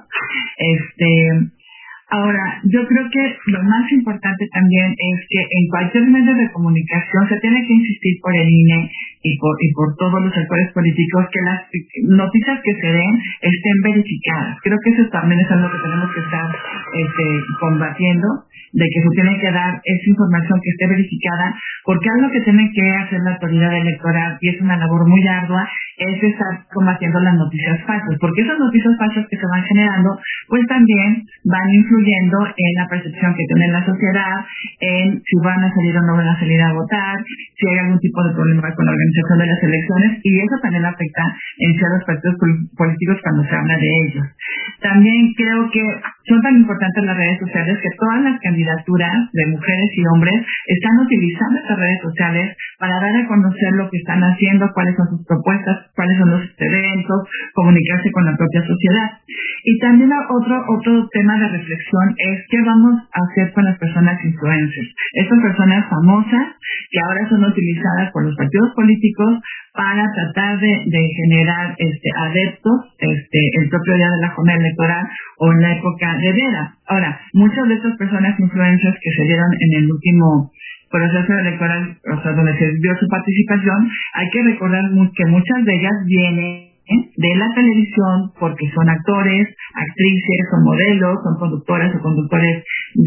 E: Ahora, yo creo que lo más importante también es que en cualquier medio de comunicación se tiene que insistir por el INE y por todos los sectores políticos que las noticias que se den estén verificadas. Creo que eso también es algo que tenemos que estar combatiendo, de que se tiene que dar esa información que esté verificada, porque algo que tiene que hacer la autoridad electoral, y es una labor muy ardua, es estar combatiendo las noticias falsas, porque esas noticias falsas que se van generando, pues también van influyendo en la percepción que tiene la sociedad, en si van a salir o no van a salir a votar, si hay algún tipo de problema con la organización de las elecciones, y eso también afecta en ciertos partidos políticos cuando se habla de ellos. También creo que son tan importantes las redes sociales que todas las candidaturas de mujeres y hombres están utilizando estas redes sociales para dar a conocer lo que están haciendo, cuáles son sus propuestas, cuáles son los eventos, comunicarse con la propia sociedad. Y también otro tema de reflexión es qué vamos a hacer con las personas influencers, estas personas famosas que ahora son utilizadas por los partidos políticos para tratar de generar adeptos el propio día de la jornada electoral o en la época de veda. Ahora, muchas de estas personas influencers que se dieron en el último proceso electoral, o sea, donde se vio su participación, hay que recordar que muchas de ellas vienen de la televisión porque son actores, actrices, son modelos, son conductoras o conductores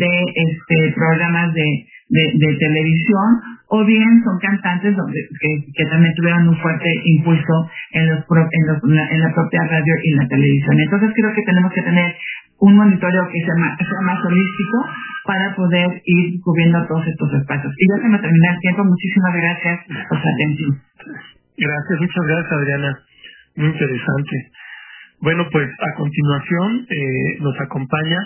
E: de programas de televisión, o bien son cantantes que también tuvieron un fuerte impulso en la propia radio y la televisión. Entonces creo que tenemos que tener un monitoreo que sea más holístico para poder ir cubriendo todos estos espacios. Y ya se me termina el tiempo. Muchísimas gracias por su atención.
A: Gracias, muchas gracias, Adriana. Muy interesante. Bueno, pues a continuación nos acompaña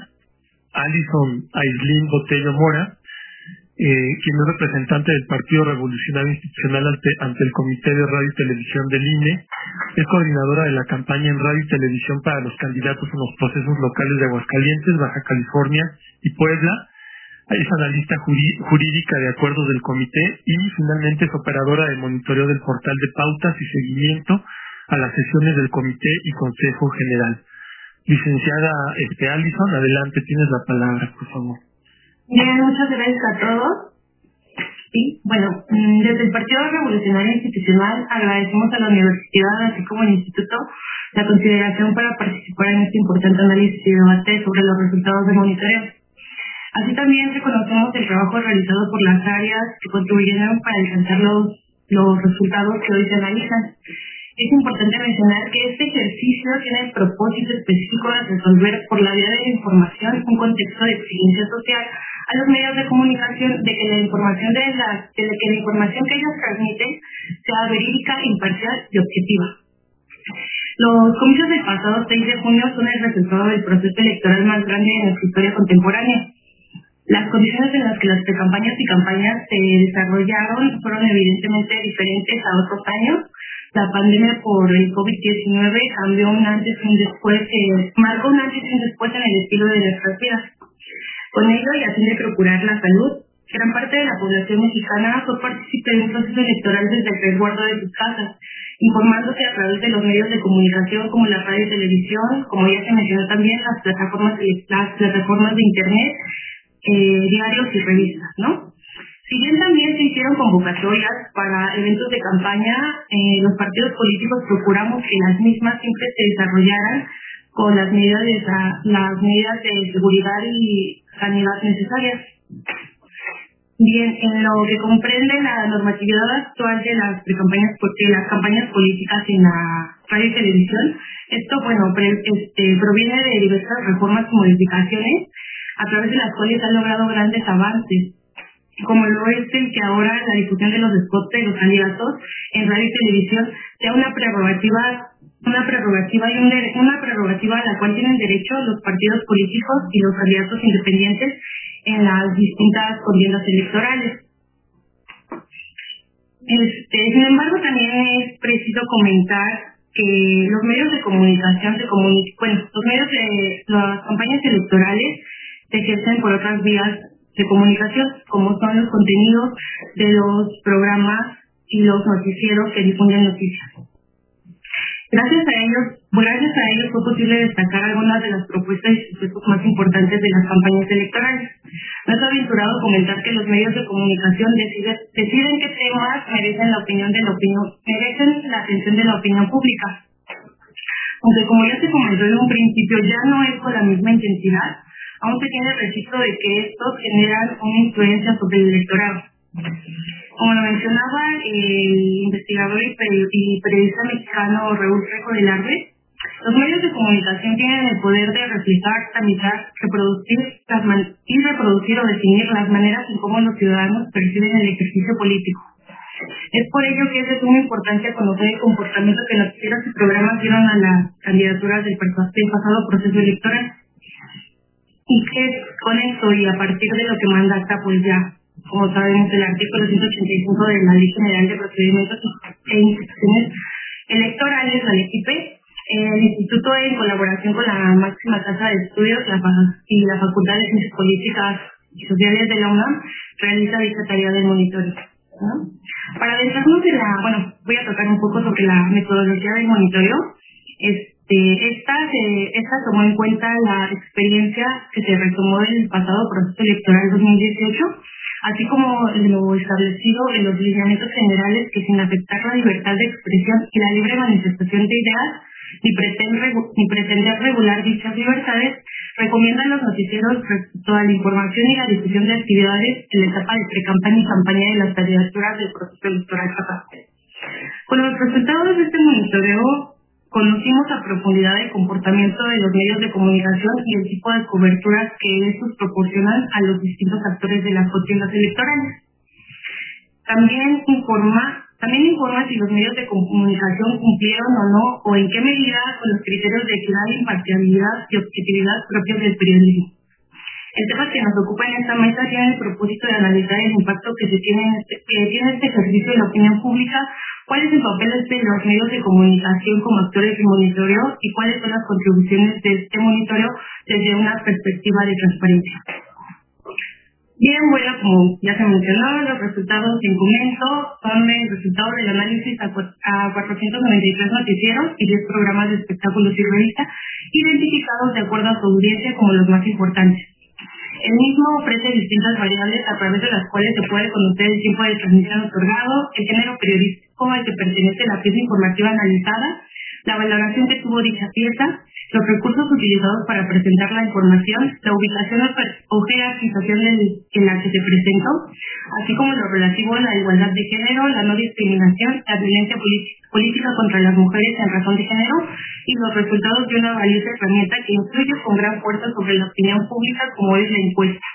A: Alison Aislinn Botello Mora, quien es representante del Partido Revolucionario Institucional ante el Comité de Radio y Televisión del INE. Es coordinadora de la campaña en radio y televisión para los candidatos en los procesos locales de Aguascalientes, Baja California y Puebla. Es analista jurídica de acuerdos del comité y finalmente es operadora de monitoreo del portal de pautas y seguimiento a las sesiones del comité y consejo general. Licenciada Alison, adelante, tienes la palabra, por favor.
F: Bien, muchas gracias a todos. Sí, bueno, desde el Partido Revolucionario Institucional agradecemos a la universidad, así como al instituto, la consideración para participar en este importante análisis y debate sobre los resultados del monitoreo. Así también reconocemos el trabajo realizado por las áreas que contribuyeron para alcanzar los resultados que hoy se analizan. Es importante mencionar que este ejercicio tiene el propósito específico de resolver por la vía de la información un contexto de exigencia social a los medios de comunicación de que la información que ellos transmiten sea verídica, imparcial y objetiva. Los comicios del pasado 6 de junio son el resultado del proceso electoral más grande de nuestra historia contemporánea. Las condiciones en las que las precampañas y campañas se desarrollaron fueron evidentemente diferentes a otros años. La pandemia por el COVID-19 cambió un antes y un después, marcó un antes y un después en el estilo de nuestras vidas. Con ello, y a fin de procurar la salud, gran parte de la población mexicana fue partícipe de un proceso electoral desde el resguardo de sus casas, informándose a través de los medios de comunicación como la radio y televisión, como ya se mencionó también, las plataformas de internet, diarios y revistas, ¿no? Si bien también se hicieron convocatorias para eventos de campaña, los partidos políticos procuramos que las mismas siempre se desarrollaran con las medidas de seguridad y sanidad necesarias. Bien, en lo que comprende la normatividad actual de las campañas políticas en la radio y televisión, esto proviene de diversas reformas y modificaciones a través de las cuales han logrado grandes avances, como lo es el que ahora la difusión de los spots de los candidatos en radio y televisión sea una prerrogativa a la cual tienen derecho los partidos políticos y los candidatos independientes en las distintas contiendas electorales. Sin embargo, también es preciso comentar que los medios de comunicación las campañas electorales se ejercen por otras vías de comunicación, como son los contenidos de los programas y los noticieros que difunden noticias. Gracias a ellos fue posible destacar algunas de las propuestas y sucesos más importantes de las campañas electorales. No es aventurado comentar que los medios de comunicación deciden qué temas merecen la atención de la opinión pública. Aunque, como ya se comentó en un principio, ya no es con la misma intensidad, aún se tiene registro de que estos generan una influencia sobre el electorado. Como lo mencionaba el investigador y periodista mexicano Raúl Trejo Velarde, los medios de comunicación tienen el poder de reflejar, tamitar, reproducir o definir las maneras en cómo los ciudadanos perciben el ejercicio político. Es por ello que es de suma importancia conocer el comportamiento que noticieros y programas dieron a las candidaturas del pasado proceso electoral. Y que con esto y a partir de lo que mandata, pues ya, como sabemos, el artículo 185 de la Ley General de Procedimientos e Instituciones Electorales, la LEGIP, el Instituto, en colaboración con la máxima casa de estudios y la Facultad de Ciencias Políticas y Sociales de la UNAM, realiza dicha tarea de monitoreo, ¿no? Para adentrarnos voy a tocar un poco sobre la metodología del monitoreo. Esta tomó en cuenta la experiencia que se retomó del pasado proceso electoral 2018, así como lo establecido en los lineamientos generales, que sin afectar la libertad de expresión y la libre manifestación de ideas, ni pretender regular dichas libertades, recomiendan los noticieros respecto a la información y la difusión de actividades en la etapa de pre-campaña y campaña de las candidaturas del proceso electoral pasado. Con los resultados de este monitoreo, conocimos a profundidad el comportamiento de los medios de comunicación y el tipo de coberturas que estos proporcionan a los distintos actores de las contiendas electorales. También informa si los medios de comunicación cumplieron o no, o en qué medida, con los criterios de equidad, imparcialidad y objetividad propios del periodismo. El tema que nos ocupa en esta mesa tiene el propósito de analizar el impacto que tiene este ejercicio en la opinión pública, cuál es el papel de los medios de comunicación como actores de monitoreo y cuáles son las contribuciones de este monitoreo desde una perspectiva de transparencia. Bien, como ya se mencionó, los resultados en comento son el resultado del análisis a 493 noticieros y 10 programas de espectáculos y revistas, identificados de acuerdo a su audiencia como los más importantes. El mismo ofrece distintas variables a través de las cuales se puede conocer el tiempo de transmisión otorgado, el género periodístico al que pertenece la pieza informativa analizada, la valoración que tuvo dicha pieza, los recursos utilizados para presentar la información, la ubicación o jerarquización en la que se presentó, así como lo relativo a la igualdad de género, la no discriminación, la violencia política contra las mujeres en razón de género y los resultados de una valiosa herramienta que influye con gran fuerza sobre la opinión pública, como es la encuesta.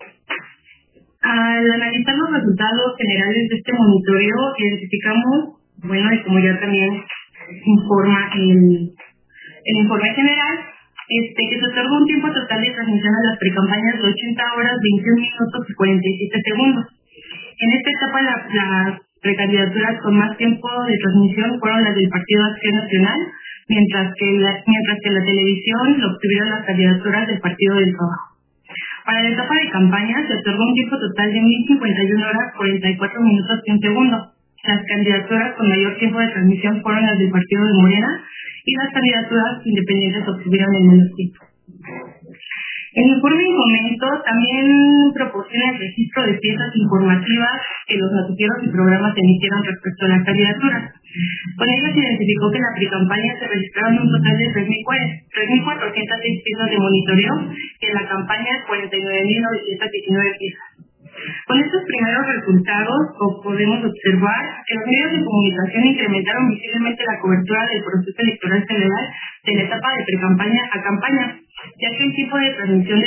F: Al analizar los resultados generales de este monitoreo, identificamos, y como ya también informa el informe general, que se otorga un tiempo total de transmisión a las precampañas de 80 horas, 21 minutos y 47 segundos. En esta etapa, las precandidaturas con más tiempo de transmisión fueron las del Partido Acción Nacional, mientras que la televisión lo obtuvieron las candidaturas del Partido del Trabajo. Para la etapa de campaña se otorgó un tiempo total de 1.051 horas, 44 minutos y 1 segundo. Las candidaturas con mayor tiempo de transmisión fueron las del Partido de Morena y las candidaturas independientes obtuvieron el menos tiempo. El informe en comento también proporciona el registro de piezas informativas que los noticieros y programas emitieron respecto a las candidaturas. Con ello se identificó que en la precampaña se registraron un total de 3.406 piezas de monitoreo y en la campaña 49.919 piezas. Con estos primeros resultados podemos observar que los medios de comunicación incrementaron visiblemente la cobertura del proceso electoral general de la etapa de precampaña a campaña, ya que en el tiempo de transmisión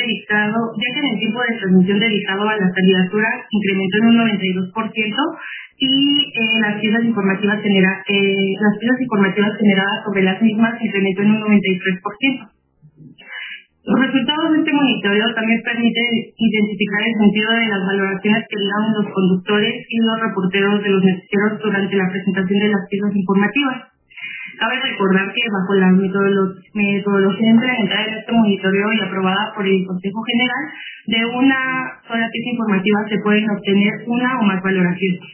F: dedicado a las candidaturas incrementó en un 92% y las piezas informativas generadas sobre las mismas incrementó en un 93%. Los resultados de este monitoreo también permiten identificar el sentido de las valoraciones que dieron los conductores y los reporteros de los noticieros durante la presentación de las piezas informativas. Cabe recordar que bajo la metodología implementada en este monitoreo y aprobada por el Consejo General, de una sola pieza informativa se pueden obtener una o más valoraciones.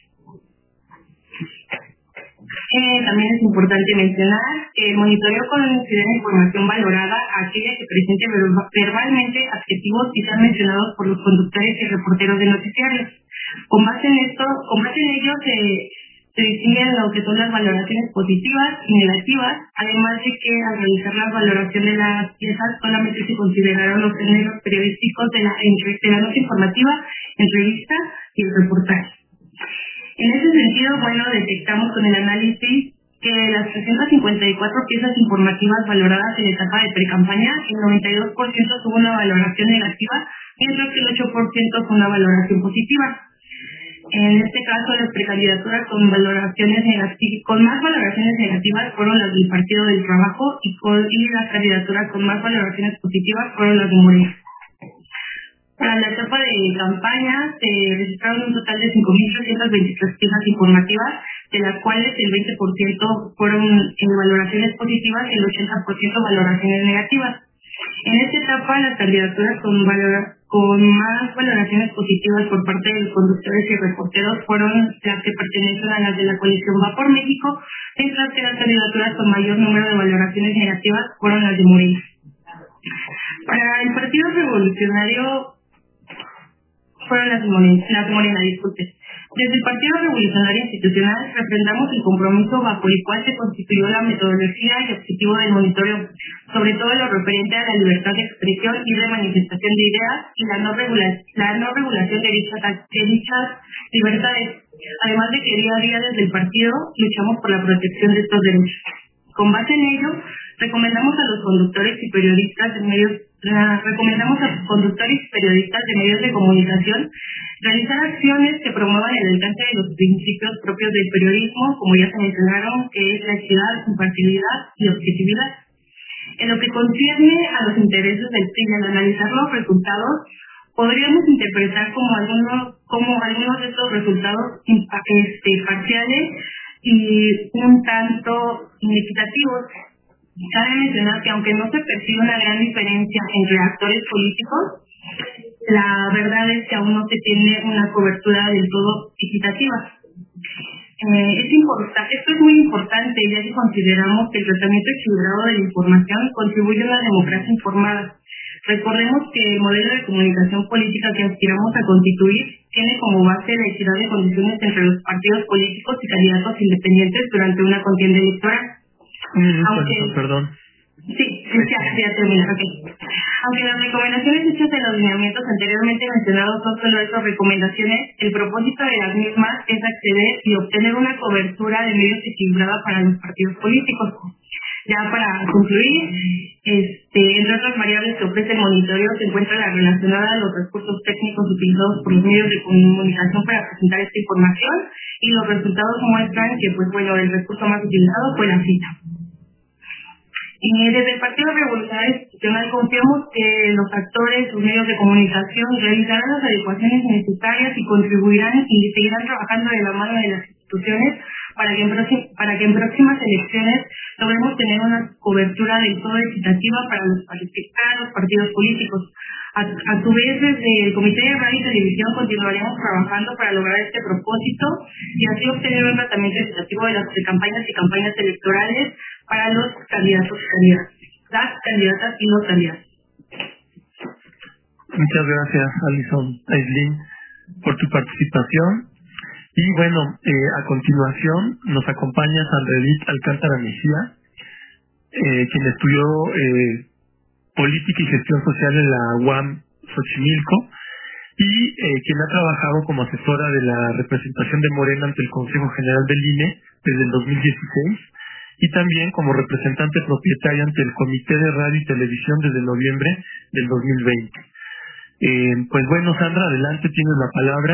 F: También es importante mencionar que el monitoreo considera información valorada aquella que presente verbalmente adjetivos que sean mencionados por los conductores y reporteros de noticiarios. Con base en ello se distinguen lo que son las valoraciones positivas y negativas, además de que al realizar la valoración de las piezas solamente se consideraron los géneros periodísticos de la nota informativa, entrevista y el reportaje. En ese sentido, detectamos con el análisis que de las 354 piezas informativas valoradas en la etapa de precampaña, el 92% tuvo una valoración negativa, mientras que el 8% fue una valoración positiva. En este caso, las precandidaturas con más valoraciones negativas fueron las del Partido del Trabajo y las candidaturas con más valoraciones positivas fueron las de Morena. Para la etapa de campaña se registraron un total de 5.323 piezas informativas, de las cuales el 20% fueron en valoraciones positivas y el 80% valoraciones negativas. En esta etapa, las candidaturas con más valoraciones positivas por parte de los conductores y reporteros fueron las que pertenecen a las de la coalición Va por México, mientras que las candidaturas con mayor número de valoraciones negativas fueron las de Morena. Para el Partido Revolucionario fueron las de Morena, disculpe. Desde el Partido Revolucionario Institucional refrendamos el compromiso bajo el cual se constituyó la metodología y objetivo del monitoreo, sobre todo en lo referente a la libertad de expresión y de manifestación de ideas y la no regulación de dichas libertades, además de que día a día desde el partido luchamos por la protección de estos derechos. Con base en ello, recomendamos a los conductores y periodistas de medios de comunicación realizar acciones que promuevan el alcance de los principios propios del periodismo, como ya se mencionaron, que es la equidad, imparcialidad y objetividad. En lo que concierne a los intereses del PRI, al analizar los resultados, podríamos interpretar como algunos de estos resultados parciales y un tanto inequitativos. Cabe mencionar que aunque no se percibe una gran diferencia entre actores políticos, la verdad es que aún no se tiene una cobertura del todo equitativa. Esto es muy importante, ya que consideramos que el tratamiento equilibrado de la información contribuye a una democracia informada. Recordemos que el modelo de comunicación política que aspiramos a constituir tiene como base la equidad de condiciones entre los partidos políticos y candidatos independientes durante una contienda electoral.
A: Perdón.
F: Sí, ya termina, ok. Aunque las recomendaciones hechas en los lineamientos anteriormente mencionados son solo esas recomendaciones, el propósito de las mismas es acceder y obtener una cobertura de medios equilibrada para los partidos políticos. Ya para concluir, entre otras variables que ofrece el monitoreo se encuentra la relacionada a los recursos técnicos utilizados por los medios de comunicación para presentar esta información, y los resultados muestran que el recurso más utilizado fue la cita. Desde el Partido Revolucionario Institucional confiamos que los actores, los medios de comunicación realizarán las adecuaciones necesarias y contribuirán y seguirán trabajando de la mano de las instituciones para que en próximas elecciones logremos tener una cobertura del todo equitativa para los partidos políticos. A su vez, desde el Comité de Radio y Televisión continuaremos trabajando para lograr este propósito y así obtener un tratamiento equitativo de las campañas y campañas electorales para los candidatos y candidatas, las candidatas y los candidatos.
A: Muchas gracias, Alison Aislinn, por tu participación. Y bueno, a continuación nos acompaña Sandra Edith Alcántara Mejía, quien estudió Política y Gestión Social en la UAM Xochimilco y quien ha trabajado como asesora de la representación de Morena ante el Consejo General del INE desde el 2016 y también como representante propietaria ante el Comité de Radio y Televisión desde noviembre del 2020. Pues bueno, Sandra, adelante, tienes la palabra.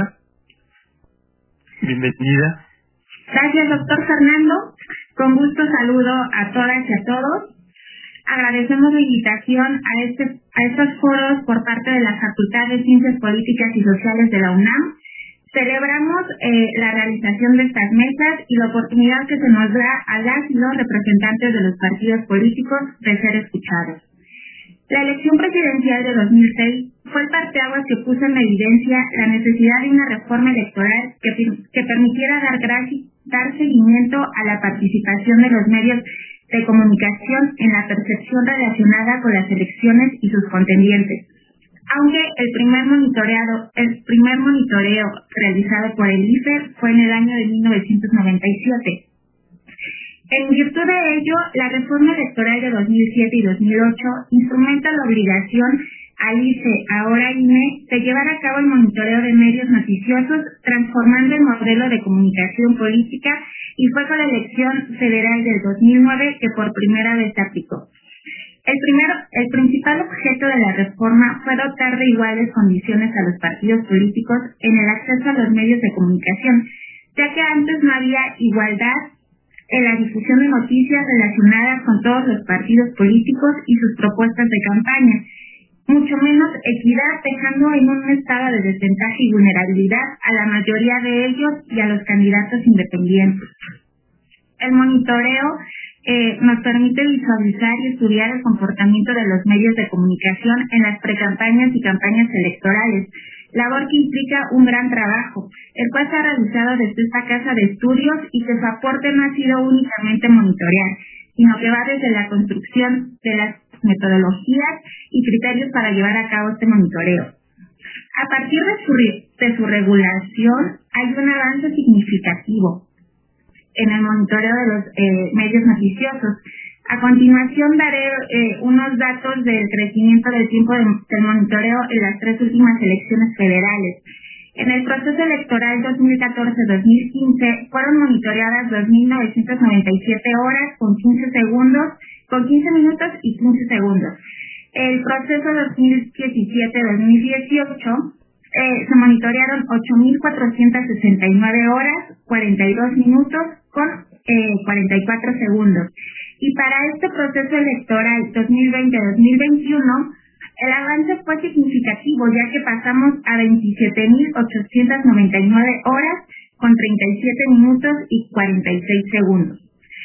A: Bienvenida.
D: Gracias, doctor Fernando. Con gusto saludo a todas y a todos. Agradecemos la invitación a estos foros por parte de la Facultad de Ciencias Políticas y Sociales de la UNAM. Celebramos la realización de estas mesas y la oportunidad que se nos da a las y los representantes de los partidos políticos de ser escuchados. La elección presidencial de 2006 fue el parteaguas que puso en evidencia la necesidad de una reforma electoral que permitiera dar seguimiento a la participación de los medios de comunicación en la percepción relacionada con las elecciones y sus contendientes. Aunque el primer monitoreo realizado por el IFE fue en el año de 1997. En virtud de ello, la reforma electoral de 2007 y 2008 instrumenta la obligación al IFE, ahora INE, de llevar a cabo el monitoreo de medios noticiosos, transformando el modelo de comunicación política, y fue con la elección federal del 2009 que por primera vez se aplicó. El principal objeto de la reforma fue dotar de iguales condiciones a los partidos políticos en el acceso a los medios de comunicación, ya que antes no había igualdad en la difusión de noticias relacionadas con todos los partidos políticos y sus propuestas de campaña, mucho menos equidad, dejando en un estado de desventaja y vulnerabilidad a la mayoría de ellos y a los candidatos independientes. El monitoreo nos permite visualizar y estudiar el comportamiento de los medios de comunicación en las precampañas y campañas electorales, labor que implica un gran trabajo, el cual se ha realizado desde esta casa de estudios y que su aporte no ha sido únicamente monitorear, sino que va desde la construcción de las metodologías y criterios para llevar a cabo este monitoreo. A partir de su regulación, hay un avance significativo en el monitoreo de los medios noticiosos. A continuación daré unos datos del crecimiento del tiempo del monitoreo en las 3 últimas elecciones federales. En el proceso electoral 2014-2015 fueron monitoreadas 2.997 horas con 15 minutos y 15 segundos. El proceso 2017-2018 se monitorearon 8.469 horas, 42 minutos con 44 segundos. Y para este proceso electoral 2020-2021, el avance fue significativo, ya que pasamos a 27.899 horas con 37 minutos y 46 segundos.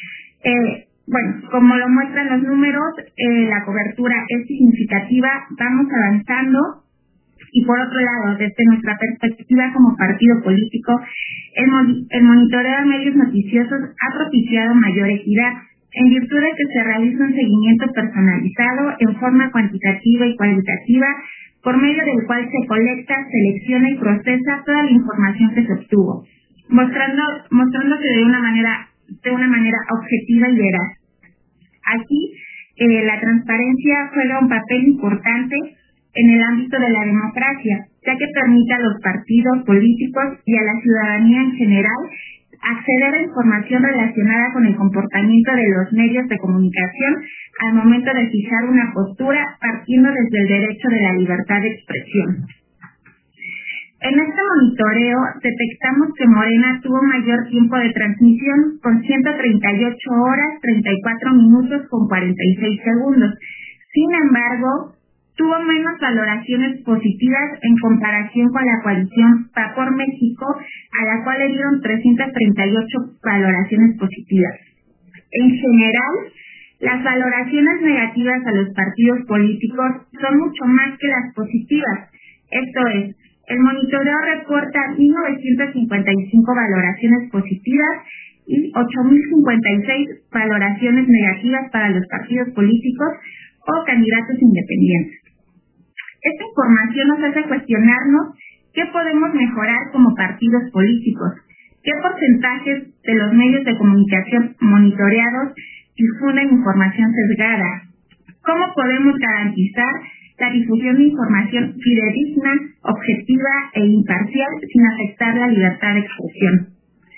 D: Como lo muestran los números, la cobertura es significativa, vamos avanzando. Y por otro lado, desde nuestra perspectiva como partido político, el monitoreo de medios noticiosos ha propiciado mayor equidad, en virtud de que se realiza un seguimiento personalizado en forma cuantitativa y cualitativa, por medio del cual se colecta, selecciona y procesa toda la información que se obtuvo, mostrándose de una manera objetiva y veraz. Aquí, la transparencia juega un papel importante en el ámbito de la democracia, ya que permite a los partidos políticos y a la ciudadanía en general acceder a información relacionada con el comportamiento de los medios de comunicación al momento de fijar una postura, partiendo desde el derecho de la libertad de expresión. En este monitoreo detectamos que Morena tuvo mayor tiempo de transmisión, con 138 horas, 34 minutos con 46 segundos. Sin embargo, tuvo menos valoraciones positivas en comparación con la coalición Va por México, a la cual le dieron 338 valoraciones positivas. En general, las valoraciones negativas a los partidos políticos son mucho más que las positivas. Esto es, el monitoreo reporta 1.955 valoraciones positivas y 8.056 valoraciones negativas para los partidos políticos o candidatos independientes. Esta información nos hace cuestionarnos qué podemos mejorar como partidos políticos, qué porcentajes de los medios de comunicación monitoreados difunden información sesgada, cómo podemos garantizar la difusión de información fidedigna, objetiva e imparcial sin afectar la libertad de expresión.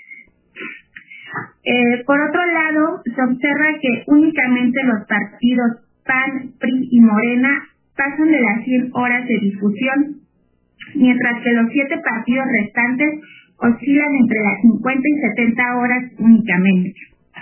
D: Por otro lado, se observa que únicamente los partidos PAN, PRI y Morena pasan de las 100 horas de difusión, mientras que los 7 partidos restantes oscilan entre las 50 y 70 horas únicamente.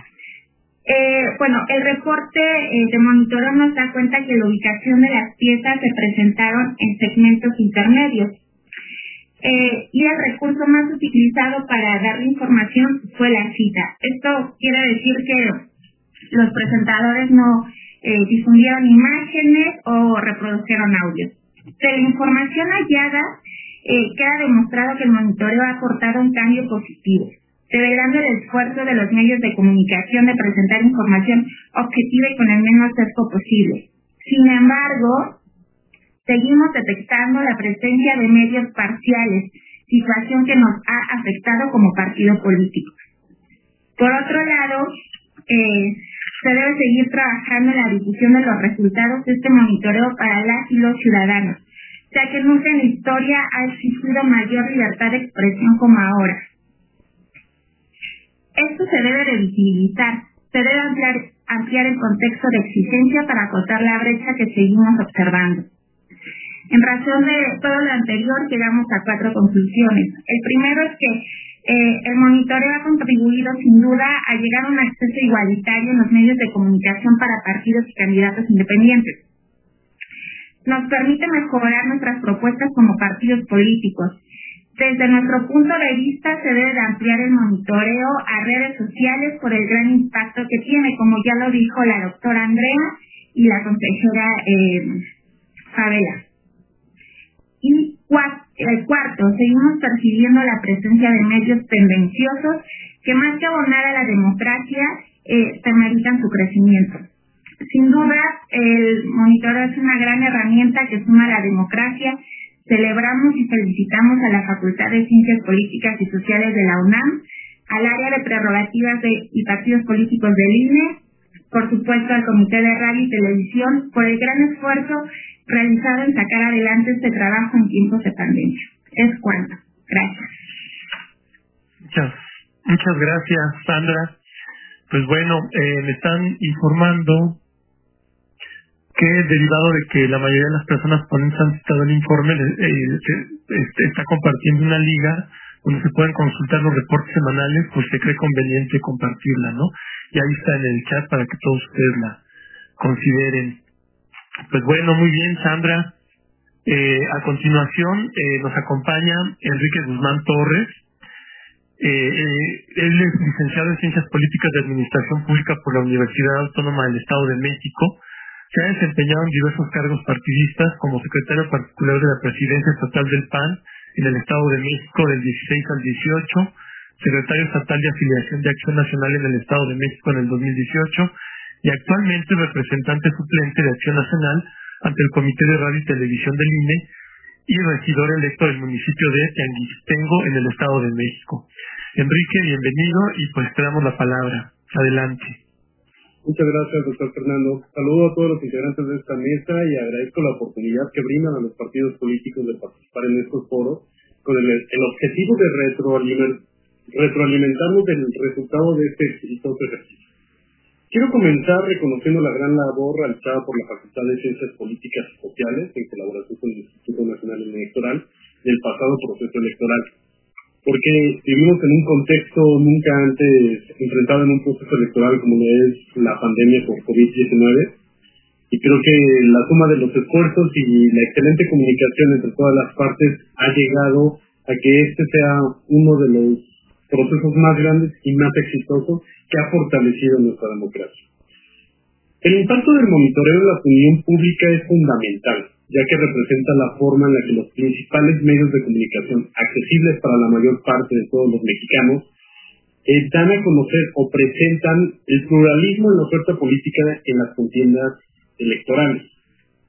D: El reporte de monitoreo nos da cuenta que la ubicación de las piezas se presentaron en segmentos intermedios. Y el recurso más utilizado para dar información fue la cita. Esto quiere decir que los presentadores no difundieron imágenes o reprodujeron audios. De la información hallada, queda demostrado que el monitoreo ha aportado un cambio positivo, revelando el esfuerzo de los medios de comunicación de presentar información objetiva y con el menos sesgo posible. Sin embargo, seguimos detectando la presencia de medios parciales, situación que nos ha afectado como partido político. Por otro lado, se debe seguir trabajando en la difusión de los resultados de este monitoreo para las y los ciudadanos, ya que nunca en la historia ha existido mayor libertad de expresión como ahora. Esto se debe de visibilizar, se debe ampliar el contexto de exigencia para acotar la brecha que seguimos observando. En razón de todo lo anterior, llegamos a 4 conclusiones. El primero es que el monitoreo ha contribuido sin duda a llegar a un acceso igualitario en los medios de comunicación para partidos y candidatos independientes. Nos permite mejorar nuestras propuestas como partidos políticos. Desde nuestro punto de vista, se debe de ampliar el monitoreo a redes sociales por el gran impacto que tiene, como ya lo dijo la doctora Andrea y la consejera Fabela. Y cuarto, seguimos percibiendo la presencia de medios tendenciosos que más que abonar a la democracia, temeritan su crecimiento. Sin duda, el monitoreo es una gran herramienta que suma a la democracia. Celebramos y felicitamos a la Facultad de Ciencias Políticas y Sociales de la UNAM, al área de prerrogativas y partidos políticos del INE, por supuesto al Comité de Radio y Televisión, por el gran esfuerzo realizado en sacar adelante este trabajo en tiempos de pandemia. Es cuanto. Gracias.
A: Muchas gracias, Sandra. Pues bueno, me están informando que derivado de que la mayoría de las personas ponentes han citado el informe, está compartiendo una liga donde se pueden consultar los reportes semanales, pues se cree conveniente compartirla, ¿no? Y ahí está en el chat para que todos ustedes la consideren. Pues bueno, muy bien, Sandra. A continuación nos acompaña Enrique Guzmán Torres. Él es licenciado en Ciencias Políticas de Administración Pública por la Universidad Autónoma del Estado de México. Se ha desempeñado en diversos cargos partidistas como secretario particular de la Presidencia Estatal del PAN en el Estado de México del 16 al 18, secretario estatal de Afiliación de Acción Nacional en el Estado de México en el 2018 y actualmente representante suplente de Acción Nacional ante el Comité de Radio y Televisión del INE y regidor electo del municipio de Tianguistengo en el Estado de México. Enrique, bienvenido y pues te damos la palabra. Adelante.
G: Muchas gracias, doctor Fernando. Saludo a todos los integrantes de esta mesa y agradezco la oportunidad que brindan a los partidos políticos de participar en estos foros con el objetivo de retroalimentarnos del resultado de este exitoso ejercicio. Quiero comenzar reconociendo la gran labor realizada por la Facultad de Ciencias Políticas y Sociales en colaboración con el Instituto Nacional Electoral del pasado proceso electoral, porque vivimos en un contexto nunca antes enfrentado en un proceso electoral como es la pandemia por COVID-19, y creo que la suma de los esfuerzos y la excelente comunicación entre todas las partes ha llegado a que este sea uno de los procesos más grandes y más exitosos que ha fortalecido nuestra democracia. El impacto del monitoreo en la opinión pública es fundamental, ya que representa la forma en la que los principales medios de comunicación, accesibles para la mayor parte de todos los mexicanos, dan a conocer o presentan el pluralismo en la oferta política en las contiendas electorales.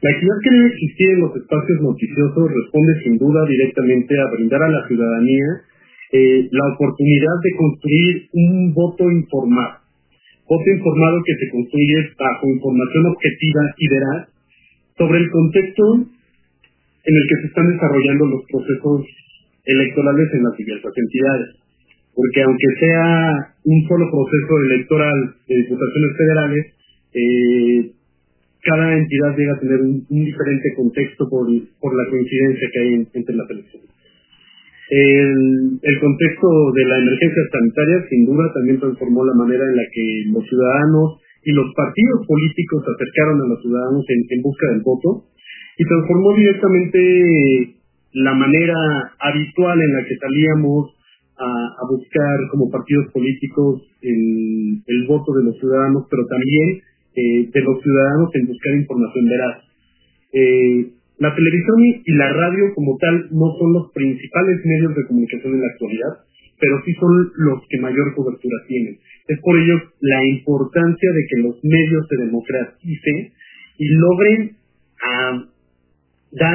G: La equidad que debe existir en los espacios noticiosos responde sin duda directamente a brindar a la ciudadanía la oportunidad de construir un voto informado que se construye bajo información objetiva y veraz sobre el contexto en el que se están desarrollando los procesos electorales en las diversas entidades. Porque aunque sea un solo proceso electoral de diputaciones federales, cada entidad llega a tener un diferente contexto por la coincidencia que hay entre las elecciones. El contexto de la emergencia sanitaria sin duda también transformó la manera en la que los ciudadanos y los partidos políticos se acercaron a los ciudadanos en busca del voto, y transformó directamente la manera habitual en la que salíamos a buscar como partidos políticos el voto de los ciudadanos, pero también de los ciudadanos en buscar información veraz. La televisión y la radio como tal no son los principales medios de comunicación en la actualidad, pero sí son los que mayor cobertura tienen. Es por ello la importancia de que los medios se democraticen y logren dar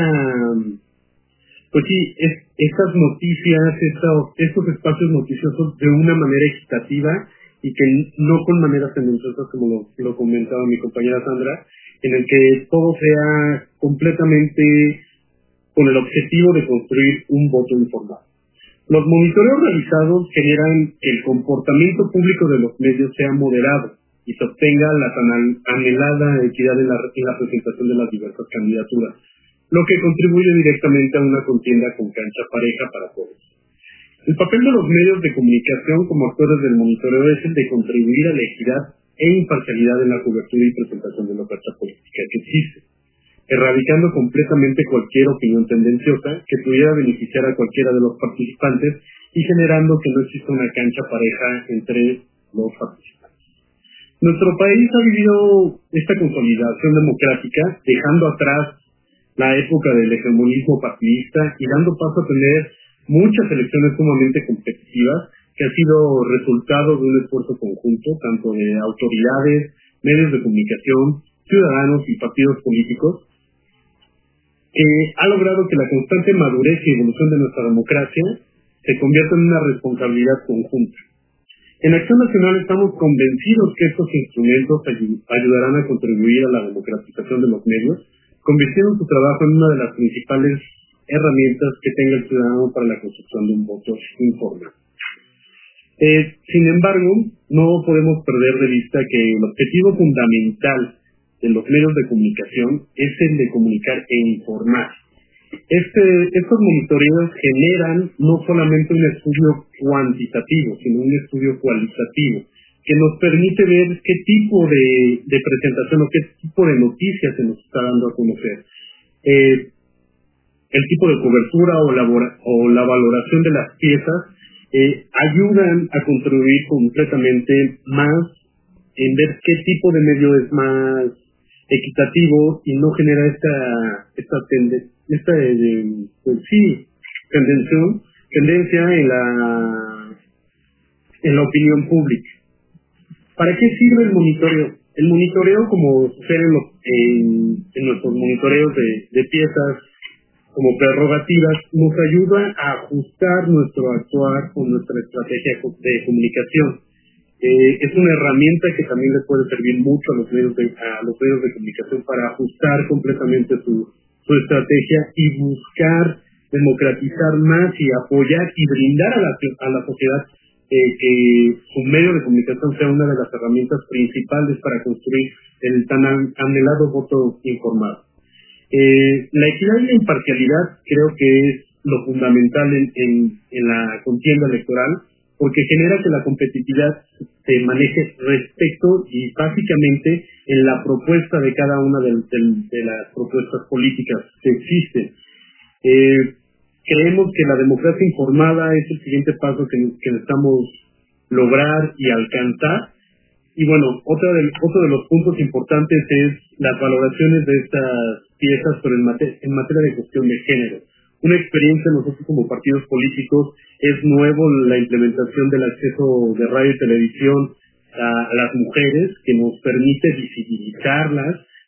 G: estas noticias, estos espacios noticiosos de una manera equitativa y que no con maneras tendenciosas como lo comentaba mi compañera Sandra, en el que todo sea completamente con el objetivo de construir un voto informado. Los monitoreos realizados generan que el comportamiento público de los medios sea moderado y se obtenga la tan anhelada equidad en la presentación de las diversas candidaturas, lo que contribuye directamente a una contienda con cancha pareja para todos. El papel de los medios de comunicación como actores del monitoreo es el de contribuir a la equidad e imparcialidad en la cobertura y presentación de la oferta política que existe, erradicando completamente cualquier opinión tendenciosa que pudiera beneficiar a cualquiera de los participantes y generando que no exista una cancha pareja entre los participantes. Nuestro país ha vivido esta consolidación democrática, dejando atrás la época del hegemonismo partidista y dando paso a tener muchas elecciones sumamente competitivas, que ha sido resultado de un esfuerzo conjunto, tanto de autoridades, medios de comunicación, ciudadanos y partidos políticos, que ha logrado que la constante madurez y evolución de nuestra democracia se convierta en una responsabilidad conjunta. En Acción Nacional estamos convencidos que estos instrumentos ayudarán a contribuir a la democratización de los medios, convirtiendo su trabajo en una de las principales herramientas que tenga el ciudadano para la construcción de un voto informado. Sin embargo, no podemos perder de vista que el objetivo fundamental de los medios de comunicación es el de comunicar e informar. Estos monitoreos generan no solamente un estudio cuantitativo, sino un estudio cualitativo, que nos permite ver qué tipo de presentación o qué tipo de noticias se nos está dando a conocer. El tipo de cobertura o la valoración de las piezas ayudan a contribuir completamente más en ver qué tipo de medio es más equitativo y no genera esta tendencia en la opinión pública. ¿Para qué sirve el monitoreo? El monitoreo, como sucede en nuestros monitoreos de piezas como prerrogativas, nos ayuda a ajustar nuestro actuar con nuestra estrategia de comunicación. Es una herramienta que también le puede servir mucho a los medios de comunicación para ajustar completamente su estrategia y buscar democratizar más y apoyar y brindar a la sociedad que su medio de comunicación sea una de las herramientas principales para construir el tan anhelado voto informado. La equidad y la imparcialidad creo que es lo fundamental en la contienda electoral, porque genera que la competitividad se maneje respecto y básicamente en la propuesta de cada una de las propuestas políticas que existen. Creemos que la democracia informada es el siguiente paso que necesitamos lograr y alcanzar. Y bueno, otro de los puntos importantes es las valoraciones de estas piezas, pero en materia de cuestión de género. Una experiencia nosotros como partidos políticos es nuevo la implementación del acceso de radio y televisión a las mujeres, que nos permite visibilizarlas,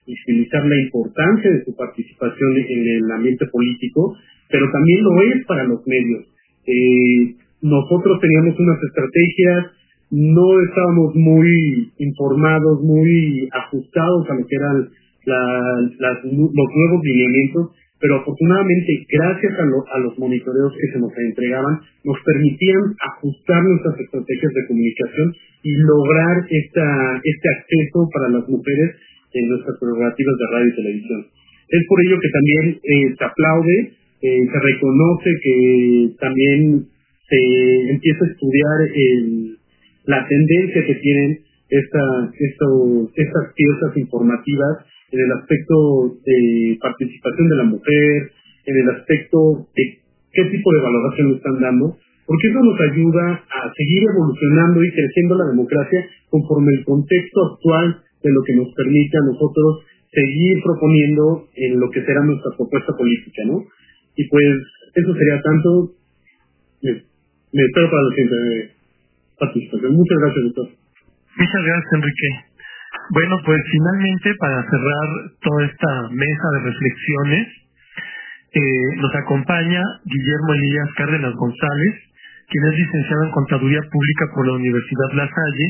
G: visibilizar la importancia de su participación en el ambiente político, pero también lo es para los medios. Nosotros teníamos unas estrategias, no estábamos muy informados, muy ajustados a lo que eran los nuevos lineamientos, pero afortunadamente, gracias a los monitoreos que se nos entregaban, nos permitían ajustar nuestras estrategias de comunicación y lograr este acceso para las mujeres en nuestras prerrogativas de radio y televisión. Es por ello que también se aplaude, se reconoce que también se empieza a estudiar la tendencia que tienen estas piezas informativas en el aspecto de participación de la mujer, en el aspecto de qué tipo de valoración le están dando, porque eso nos ayuda a seguir evolucionando y creciendo la democracia conforme el contexto actual de lo que nos permite a nosotros seguir proponiendo en lo que será nuestra propuesta política, ¿no? Y pues eso sería tanto. Me espero para la siguiente participación. Muchas gracias, doctor.
A: Muchas gracias, Enrique. Bueno, pues finalmente, para cerrar toda esta mesa de reflexiones, nos acompaña Guillermo Elías Cárdenas González, quien es licenciado en Contaduría Pública por la Universidad La Salle.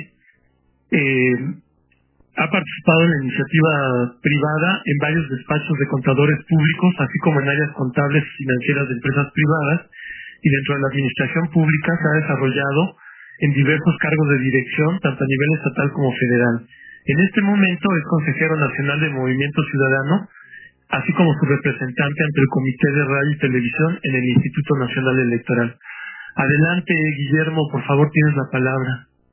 A: Ha participado en la iniciativa privada en varios despachos de contadores públicos, así como en áreas contables y financieras de empresas privadas, y dentro de la administración pública se ha desarrollado en diversos cargos de dirección, tanto a nivel estatal como federal. En este momento es consejero nacional de Movimiento Ciudadano, así como su representante ante el Comité de Radio y Televisión en el Instituto Nacional Electoral. Adelante, Guillermo, por favor, tienes la palabra.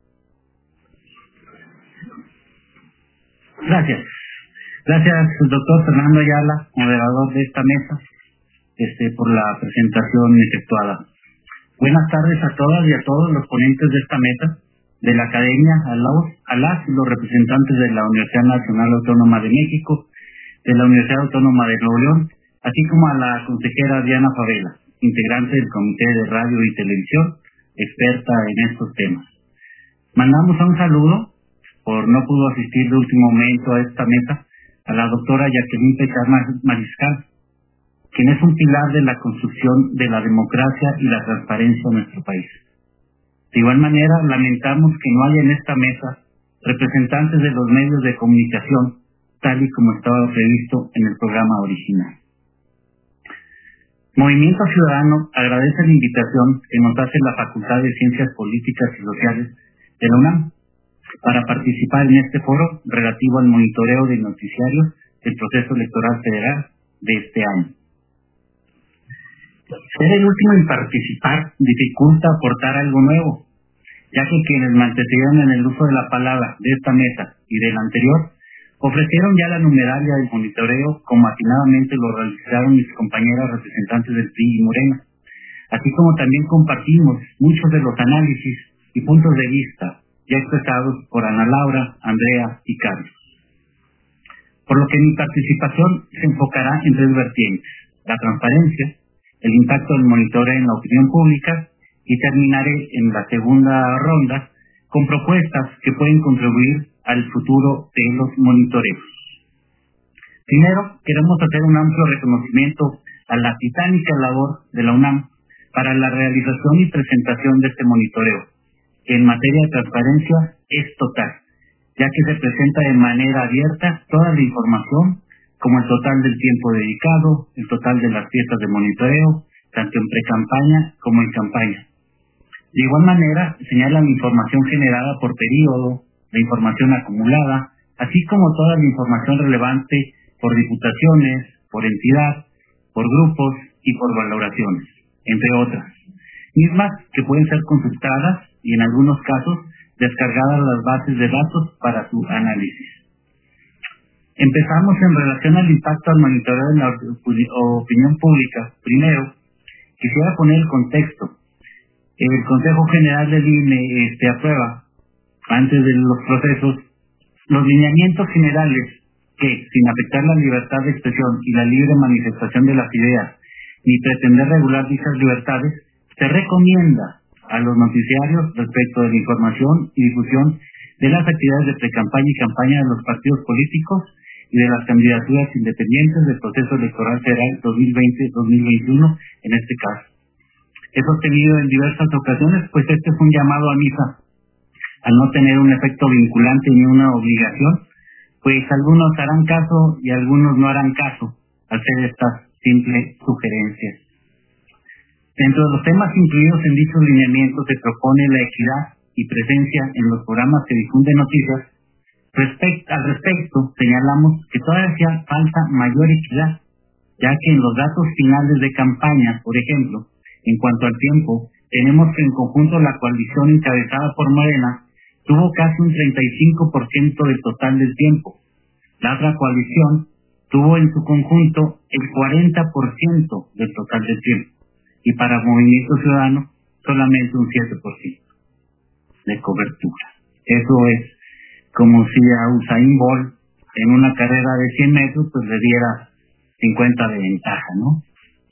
H: Gracias. Gracias, doctor Fernando Ayala, moderador de esta mesa, por la presentación efectuada. Buenas tardes a todas y a todos los ponentes de esta mesa, de la academia, a las y los representantes de la Universidad Nacional Autónoma de México, de la Universidad Autónoma de Nuevo León, así como a la consejera Diana Favela, integrante del Comité de Radio y Televisión, experta en estos temas. Mandamos un saludo, por no pudo asistir de último momento a esta mesa, a la doctora Jacqueline Pechar Mariscal, quien es un pilar de la construcción de la democracia y la transparencia en nuestro país. De igual manera, lamentamos que no haya en esta mesa representantes de los medios de comunicación, tal y como estaba previsto en el programa original. Movimiento Ciudadano agradece la invitación que nos hace la Facultad de Ciencias Políticas y Sociales de la UNAM para participar en este foro relativo al monitoreo del noticiario del proceso electoral federal de este año. Ser el último en participar dificulta aportar algo nuevo, ya que quienes me antecedieron en el uso de la palabra de esta mesa y de la anterior ofrecieron ya la numeralia del monitoreo como atinadamente lo realizaron mis compañeras representantes del PRI y Morena, así como también compartimos muchos de los análisis y puntos de vista ya expresados por Ana Laura, Andrea y Carlos. Por lo que mi participación se enfocará en tres vertientes: la transparencia, el impacto del monitoreo en la opinión pública, y terminaré en la segunda ronda con propuestas que pueden contribuir al futuro de los monitoreos. Primero, queremos hacer un amplio reconocimiento a la titánica labor de la UNAM para la realización y presentación de este monitoreo, que en materia de transparencia es total, ya que se presenta de manera abierta toda la información, como el total del tiempo dedicado, el total de las piezas de monitoreo, tanto en pre-campaña como en campaña. De igual manera, señala la información generada por periodo, la información acumulada, así como toda la información relevante por diputaciones, por entidad, por grupos y por valoraciones, entre otras, mismas que pueden ser consultadas y en algunos casos descargadas las bases de datos para su análisis. Empezamos en relación al impacto al monitoreo en la opinión pública. Primero, quisiera poner el contexto. El Consejo General del INE aprueba, antes de los procesos, los lineamientos generales que, sin afectar la libertad de expresión y la libre manifestación de las ideas, ni pretender regular dichas libertades, se recomienda a los noticiarios respecto de la información y difusión de las actividades de precampaña y campaña de los partidos políticos y de las candidaturas independientes del proceso electoral federal 2020-2021 en este caso. He sostenido en diversas ocasiones, pues este es un llamado a misa, al no tener un efecto vinculante ni una obligación, pues algunos harán caso y algunos no harán caso al hacer estas simples sugerencias. Dentro de los temas incluidos en dichos lineamientos se propone la equidad y presencia en los programas que difunden noticias. Al respecto, señalamos que todavía falta mayor equidad, ya que en los datos finales de campaña, por ejemplo, en cuanto al tiempo, tenemos que en conjunto la coalición encabezada por Morena tuvo casi un 35% del total del tiempo. La otra coalición tuvo en su conjunto el 40% del total del tiempo. Y para Movimiento Ciudadano, solamente un 7% de cobertura. Eso es como si a Usain Bolt en una carrera de 100 metros pues le diera 50 de ventaja, ¿no?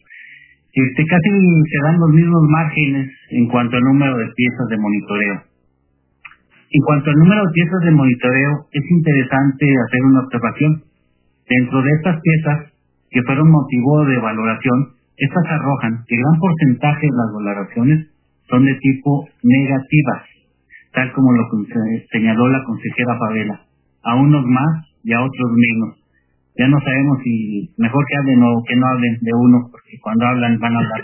H: Casi se dan los mismos márgenes en cuanto al número de piezas de monitoreo. En cuanto al número de piezas de monitoreo, es interesante hacer una observación. Dentro de estas piezas que fueron motivo de valoración, estas arrojan que gran porcentaje de las valoraciones son de tipo negativas, tal como lo señaló la consejera Favela, a unos más y a otros menos. Ya no sabemos si mejor que hablen o que no hablen de uno, porque cuando hablan van a hablar.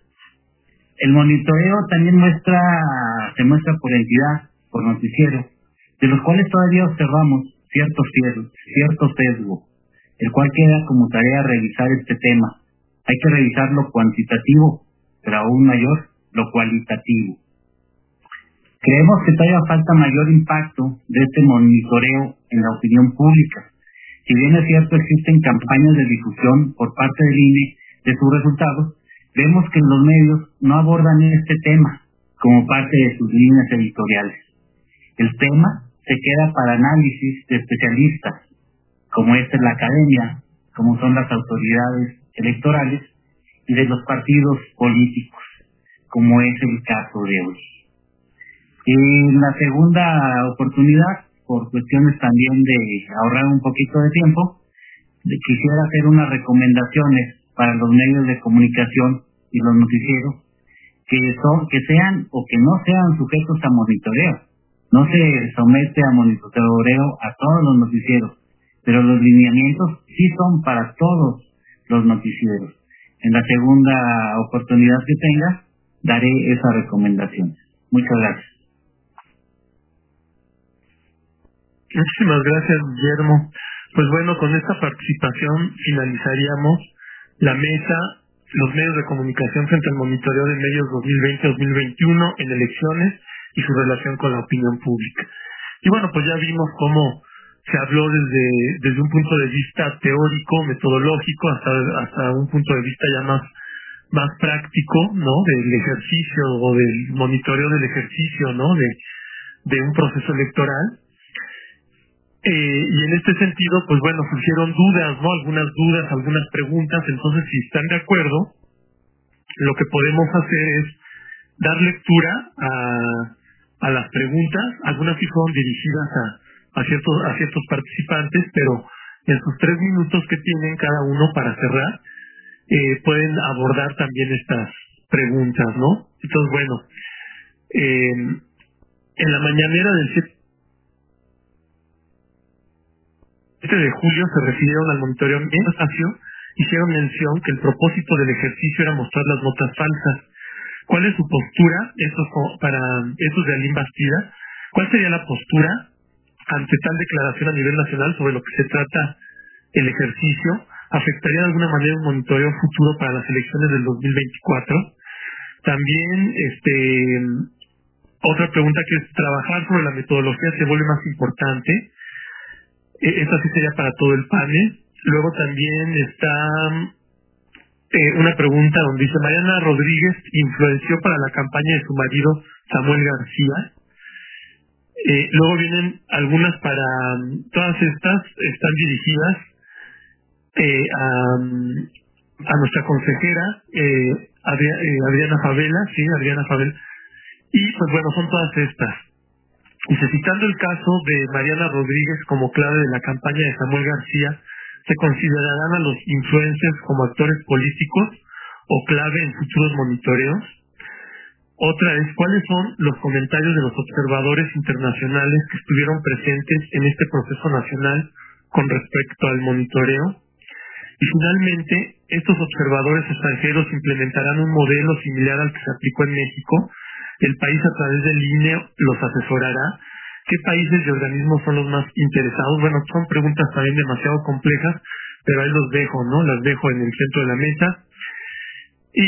H: El monitoreo también se muestra por entidad, por noticiero, de los cuales todavía observamos cierto sesgo, el cual queda como tarea revisar este tema. Hay que revisar lo cuantitativo, pero aún mayor, lo cualitativo. Creemos que todavía falta mayor impacto de este monitoreo en la opinión pública. Si bien es cierto, existen campañas de difusión por parte del INE de sus resultados, vemos que los medios no abordan este tema como parte de sus líneas editoriales. El tema se queda para análisis de especialistas, como es la academia, como son las autoridades electorales, y de los partidos políticos, como es el caso de hoy. En la segunda oportunidad, por cuestiones también de ahorrar un poquito de tiempo, quisiera hacer unas recomendaciones para los medios de comunicación y los noticieros que sean o que no sean sujetos a monitoreo. No se somete a monitoreo a todos los noticieros, pero los lineamientos sí son para todos los noticieros. En la segunda oportunidad que tenga, daré esa recomendación. Muchas gracias.
A: Muchísimas gracias, Guillermo. Pues bueno, con esta participación finalizaríamos la mesa, los medios de comunicación frente al monitoreo de medios 2020-2021 en elecciones y su relación con la opinión pública. Y bueno, pues ya vimos cómo se habló desde un punto de vista teórico, metodológico, hasta un punto de vista ya más práctico, ¿no? Del ejercicio o del monitoreo del ejercicio, ¿no? De un proceso electoral. Y en este sentido, pues bueno, surgieron dudas, ¿no? Algunas preguntas. Entonces, si están de acuerdo, lo que podemos hacer es dar lectura a las preguntas. Algunas sí fueron dirigidas a ciertos participantes, pero en sus 3 minutos que tienen cada uno para cerrar, pueden abordar también estas preguntas, ¿no? Entonces, bueno, en la mañanera del 7 de julio se refirieron al monitoreo en espacio, hicieron mención que el propósito del ejercicio era mostrar las notas falsas. ¿Cuál es su postura? Para esos de Alín Bastida, ¿cuál sería la postura ante tal declaración a nivel nacional sobre lo que se trata el ejercicio? ¿Afectaría de alguna manera un monitoreo futuro para las elecciones del 2024? También, otra pregunta que es, ¿trabajar sobre la metodología se vuelve más importante? Esta sí sería para todo el panel. Luego también está una pregunta donde dice: Mariana Rodríguez influenció para la campaña de su marido Samuel García. Luego vienen algunas todas estas están dirigidas a nuestra consejera Adriana Favela, sí, Adriana Favela. Y pues bueno, son todas estas. Dice, citando el caso de Mariana Rodríguez como clave de la campaña de Samuel García, ¿se considerarán a los influencers como actores políticos o clave en futuros monitoreos? Otra es, ¿cuáles son los comentarios de los observadores internacionales que estuvieron presentes en este proceso nacional con respecto al monitoreo? Y finalmente, ¿estos observadores extranjeros implementarán un modelo similar al que se aplicó en México? ¿El país a través del INE los asesorará? ¿Qué países y organismos son los más interesados? Bueno, son preguntas también demasiado complejas, pero ahí los dejo, ¿no? Las dejo en el centro de la mesa. Y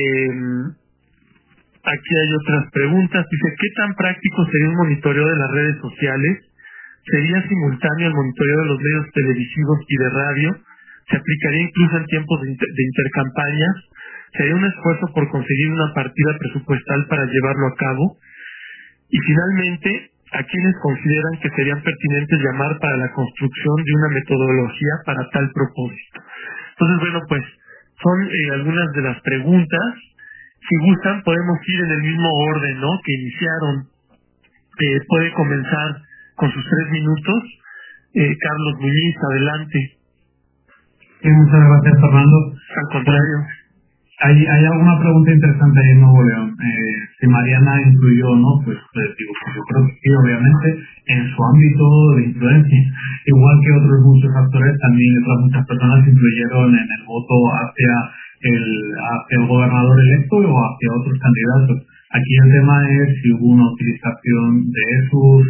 A: aquí hay otras preguntas. Dice, ¿qué tan práctico sería un monitoreo de las redes sociales? ¿Sería simultáneo el monitoreo de los medios televisivos y de radio? ¿Se aplicaría incluso en tiempos de intercampañas? ¿Sería un esfuerzo por conseguir una partida presupuestal para llevarlo a cabo? Y finalmente, ¿a quiénes consideran que serían pertinentes llamar para la construcción de una metodología para tal propósito? Entonces, bueno, pues son algunas de las preguntas. Si gustan, podemos ir en el mismo orden, ¿no?, que iniciaron. Puede comenzar con sus 3 minutos. Carlos Muñiz, adelante.
B: Sí, muchas gracias, Fernando.
A: Al contrario.
B: Hay alguna pregunta interesante ahí en Nuevo León. Si Mariana influyó o no, pues digo, yo creo que sí, obviamente, en su ámbito de influencia. Igual que otros muchos actores, también otras muchas personas influyeron en el voto hacia el gobernador electo o hacia otros candidatos. Aquí el tema es si hubo una utilización de sus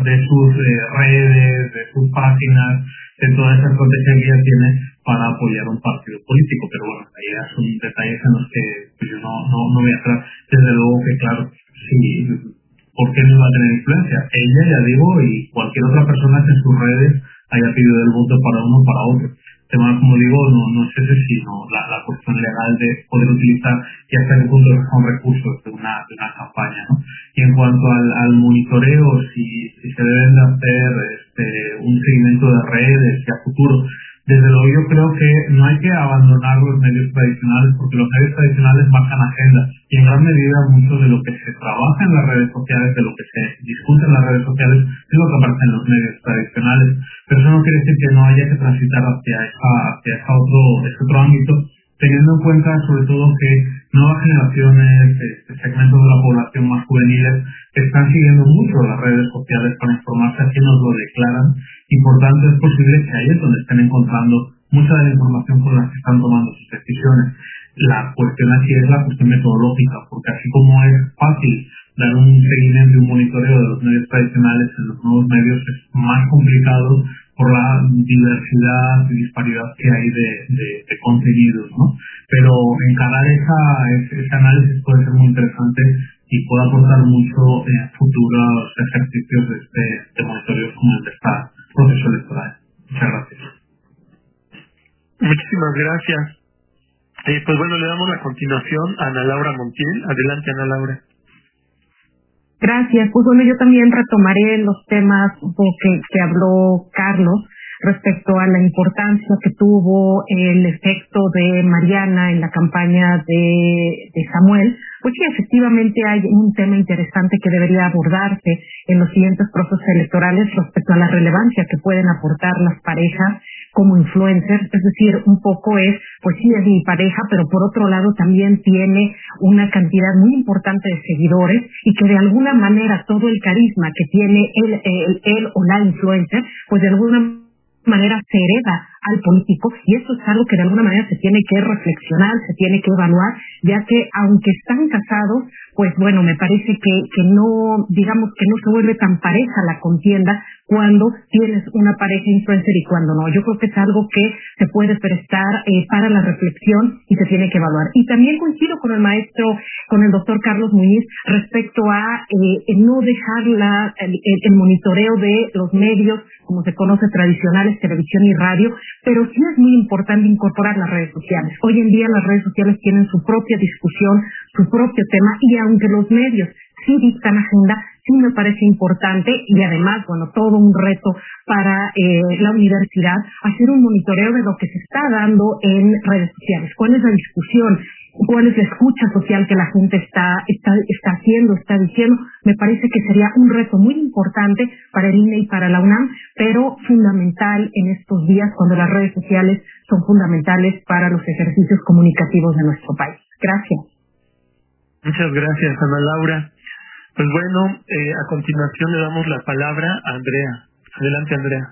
B: redes, de sus páginas, de toda esa estrategia que ella tiene para apoyar un partido político, pero bueno, ahí son detalles en los que pues yo no voy a entrar. Desde luego que claro, sí, ¿por qué no va a tener influencia? Ella, ya digo, y cualquier otra persona que en sus redes haya pedido el voto para uno o para otro. Tema, como digo, no sé si la cuestión legal de poder utilizar y hasta qué punto son recursos de una campaña, ¿no? Y en cuanto al monitoreo, si se deben de hacer un seguimiento de redes y a futuro, desde luego yo creo que no hay que abandonar los medios tradicionales, porque los medios tradicionales marcan agenda y en gran medida mucho de lo que se trabaja en las redes sociales, de lo que se discute en las redes sociales, es lo que aparece en los medios tradicionales. Pero eso no quiere decir que no haya que transitar hacia ese otro ámbito, teniendo en cuenta sobre todo que nuevas generaciones, segmentos de la población más juveniles, están siguiendo mucho las redes sociales para informarse, así nos lo declaran, y por tanto es posible que ahí es donde estén encontrando mucha de la información con la que están tomando sus decisiones. La cuestión aquí es la cuestión metodológica, porque así como es fácil dar un seguimiento y un monitoreo de los medios tradicionales en los nuevos medios, es más complicado por la diversidad y disparidad que hay de contenidos, ¿no? Pero encarar ese análisis puede ser muy interesante y puede aportar mucho en futuros ejercicios de monitoreo como el de este proceso electoral. Muchas gracias.
A: Muchísimas gracias. Pues bueno, le damos la continuación a Ana Laura Montiel. Adelante, Ana Laura.
C: Gracias. Pues bueno, yo también retomaré los temas que habló Carlos respecto a la importancia que tuvo el efecto de Mariana en la campaña de Samuel. Pues sí, efectivamente hay un tema interesante que debería abordarse en los siguientes procesos electorales respecto a la relevancia que pueden aportar las parejas como influencers. Es decir, un poco es, pues sí, es mi pareja, pero por otro lado también tiene una cantidad muy importante de seguidores y que de alguna manera todo el carisma que tiene él o la influencer, pues de alguna manera se hereda al político, y esto es algo que de alguna manera se tiene que reflexionar, se tiene que evaluar, ya que aunque están casados, pues bueno, me parece que no, digamos que no se vuelve tan pareja la contienda cuando tienes una pareja influencer y cuando no. Yo creo que es algo que se puede prestar para la reflexión y se tiene que evaluar. Y también coincido con el doctor Carlos Muñiz respecto a no dejar el monitoreo de los medios, como se conoce, tradicionales, televisión y radio, pero sí es muy importante incorporar las redes sociales. Hoy en día las redes sociales tienen su propia discusión, su propio tema, y aunque los medios sí dictan agenda, sí me parece importante y además, bueno, todo un reto para la universidad hacer un monitoreo de lo que se está dando en redes sociales. ¿Cuál es la discusión? ¿Cuál es la escucha social que la gente está haciendo, está diciendo? Me parece que sería un reto muy importante para el INE y para la UNAM, pero fundamental en estos días cuando las redes sociales son fundamentales para los ejercicios comunicativos de nuestro país. Gracias.
A: Muchas gracias, Ana Laura. Pues bueno, a continuación le damos la palabra a Andrea. Adelante, Andrea.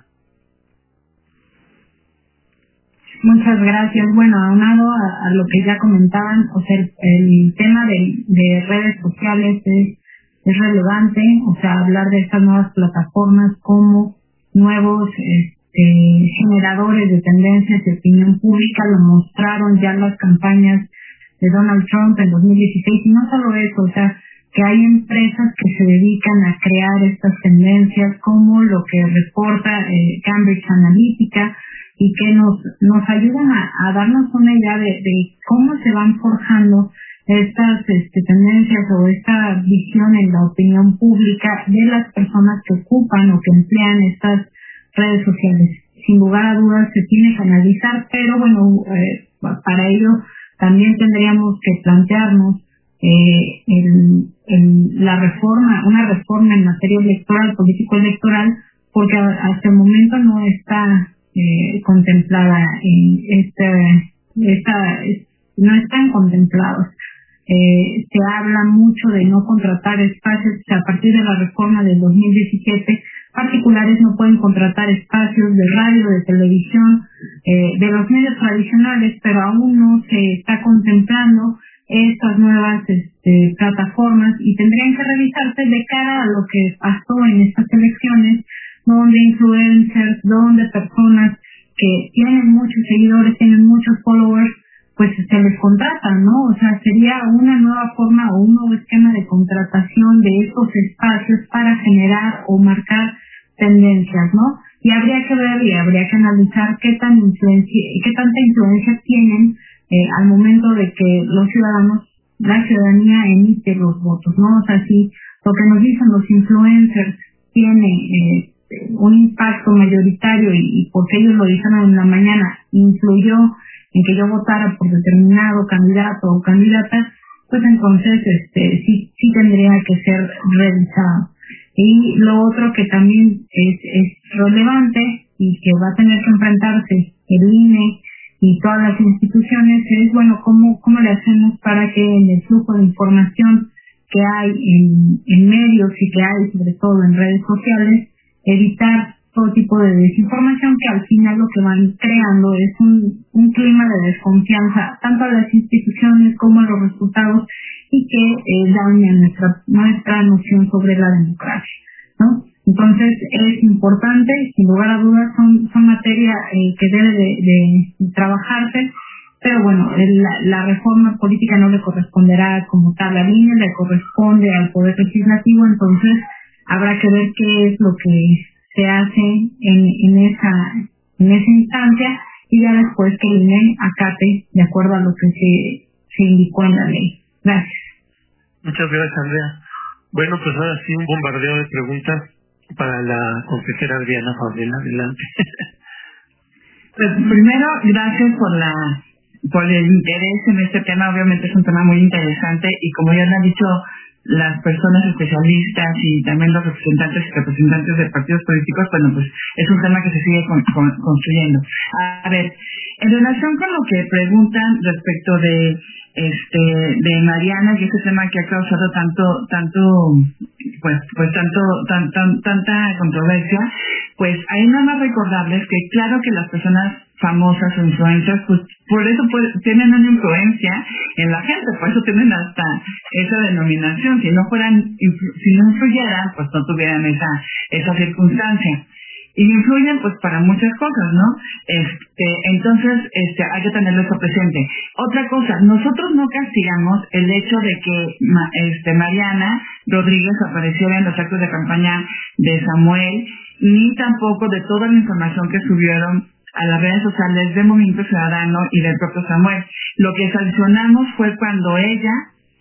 D: Muchas gracias. Bueno, aunado a lo que ya comentaban, o sea, el tema de redes sociales es relevante, o sea, hablar de estas nuevas plataformas como nuevos generadores de tendencias de opinión pública, lo mostraron ya las campañas de Donald Trump en 2016, y no solo eso, o sea, que hay empresas que se dedican a crear estas tendencias, como lo que reporta Cambridge Analytica, y que nos ayudan a darnos una idea de cómo se van forjando estas tendencias o esta visión en la opinión pública de las personas que ocupan o que emplean estas redes sociales. Sin lugar a dudas se tiene que analizar, pero bueno, para ello también tendríamos que plantearnos una reforma en materia electoral, político-electoral, porque hasta el momento no está contemplada no están contemplados. Se habla mucho de no contratar espacios, o sea, a partir de la reforma del 2017, particulares no pueden contratar espacios de radio, de televisión, de los medios tradicionales, pero aún no se está contemplando estas nuevas plataformas, y tendrían que revisarse de cara a lo que pasó en estas elecciones, donde influencers, donde personas que tienen muchos seguidores, tienen muchos followers, pues se les contratan, ¿no? O sea, sería una nueva forma o un nuevo esquema de contratación de estos espacios para generar o marcar tendencias, ¿no? Y habría que ver y habría que analizar qué tanta influencia tienen al momento de que la ciudadanía emite los votos, ¿no? O sea, si lo que nos dicen los influencers tiene un impacto mayoritario y porque ellos lo dijeron en la mañana influyó en que yo votara por determinado candidato o candidata, pues entonces sí tendría que ser revisado. Y lo otro que también es relevante y que va a tener que enfrentarse el INE y todas las instituciones es, bueno, cómo le hacemos para que en el flujo de información que hay en medios y que hay sobre todo en redes sociales, evitar todo tipo de desinformación que al final lo que van creando es un clima de desconfianza tanto a las instituciones como a los resultados, y que daña nuestra noción sobre la democracia, ¿no? Entonces es importante, sin lugar a dudas son materia que debe de trabajarse, pero bueno, la reforma política no le corresponderá como tal a INE, le corresponde al Poder Legislativo, entonces habrá que ver qué es lo que se hace en esa instancia, y ya después que el INE acate de acuerdo a lo que se indicó en la ley. Gracias.
A: Muchas gracias, Andrea. Bueno, pues ahora sí, un bombardeo de preguntas para la consejera Adriana Fabela. Adelante.
E: Pues primero, gracias por el interés en este tema. Obviamente es un tema muy interesante, y como ya lo han dicho las personas especialistas y también los representantes y representantes de partidos políticos, bueno, pues es un tema que se sigue construyendo. A ver, en relación con lo que preguntan respecto de Mariana, y ese tema que ha causado tanta controversia, pues hay nada más recordarles que claro que las personas famosas o influencers, pues por eso tienen una influencia en la gente, por eso tienen hasta esa denominación. Si no influyeran, pues no tuvieran esa circunstancia. Y influyen pues para muchas cosas, ¿no? Entonces hay que tenerlo eso presente. Otra cosa, nosotros no castigamos el hecho de que Mariana Rodríguez apareciera en los actos de campaña de Samuel, ni tampoco de toda la información que subieron a las redes sociales de Movimiento Ciudadano y del propio Samuel. Lo que sancionamos fue cuando ella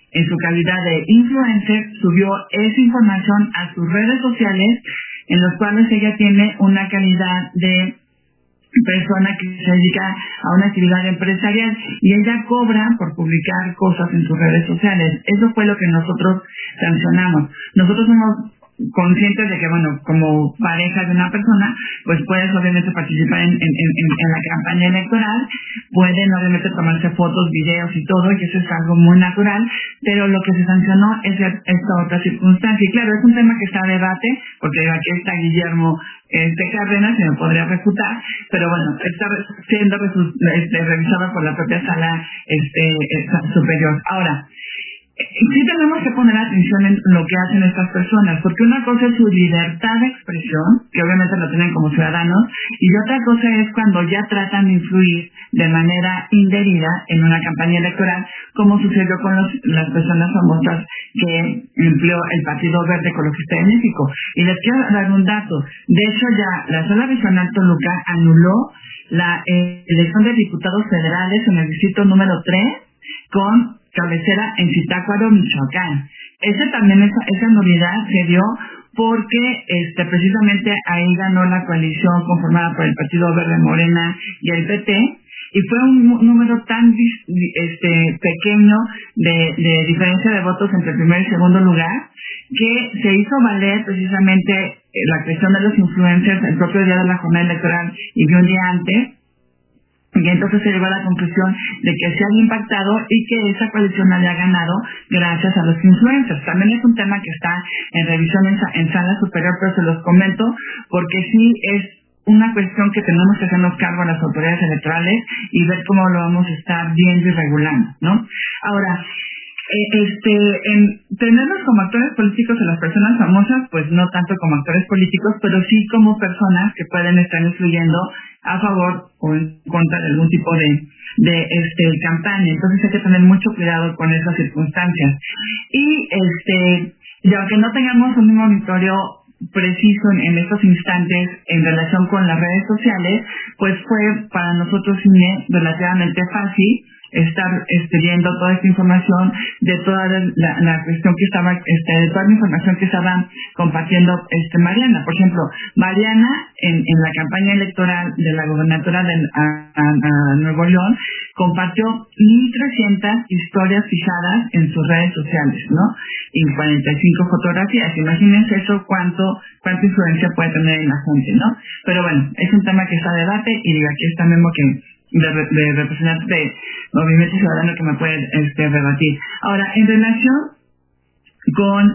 E: en su calidad de influencer, subió esa información a sus redes sociales, en los cuales ella tiene una calidad de persona que se dedica a una actividad empresarial y ella cobra por publicar cosas en sus redes sociales. Eso fue lo que nosotros sancionamos. Nosotros somos conscientes de que, bueno, como pareja de una persona, pues puedes obviamente participar en la campaña electoral, pueden obviamente tomarse fotos, videos y todo, y eso es algo muy natural, pero lo que se sancionó es esta otra circunstancia. Y claro, es un tema que está a debate, porque aquí está Guillermo Cárdenas, se me podría refutar, pero bueno, está siendo revisada por la propia sala superior. Ahora, sí tenemos que poner atención en lo que hacen estas personas, porque una cosa es su libertad de expresión, que obviamente lo tienen como ciudadanos, y otra cosa es cuando ya tratan de influir de manera indebida en una campaña electoral, como sucedió con las personas famosas que empleó el Partido Verde Ecologista de México. Y les quiero dar un dato. De hecho, ya la Sala Regional Toluca anuló la elección de diputados federales en el distrito número 3 con cabecera en Zitácuaro, Michoacán. Esa novedad se dio porque precisamente ahí ganó la coalición conformada por el Partido Verde, Morena y el PT, y fue un número tan pequeño de diferencia de votos entre el primer y segundo lugar, que se hizo valer precisamente la cuestión de los influencers el propio día de la jornada electoral y un día antes. Y entonces se llegó a la conclusión de que se había impactado y que esa coalición había ganado gracias a los influencers. También es un tema que está en revisión en sala superior, pero se los comento porque sí es una cuestión que tenemos que hacernos cargo a las autoridades electorales y ver cómo lo vamos a estar viendo y regulando, ¿no? Ahora, tenerlos como actores políticos a las personas famosas, pues no tanto como actores políticos, pero sí como personas que pueden estar influyendo a favor o en contra de algún tipo de campaña. Entonces hay que tener mucho cuidado con esas circunstancias. Y aunque no tengamos un monitoreo preciso en estos instantes en relación con las redes sociales, pues fue para nosotros relativamente fácil estar viendo toda esta información de toda la cuestión que estaba, de toda la información que estaba compartiendo Mariana. Por ejemplo, Mariana en la campaña electoral de la gobernatura a Nuevo León compartió 1,300 historias fijadas en sus redes sociales, ¿no? Y 45 fotografías. Imagínense eso, cuánta influencia puede tener en la gente, ¿no? Pero bueno, es un tema que está a debate y digo, aquí está Memo de representante de Movimiento Ciudadano que me puede rebatir. Ahora, en relación con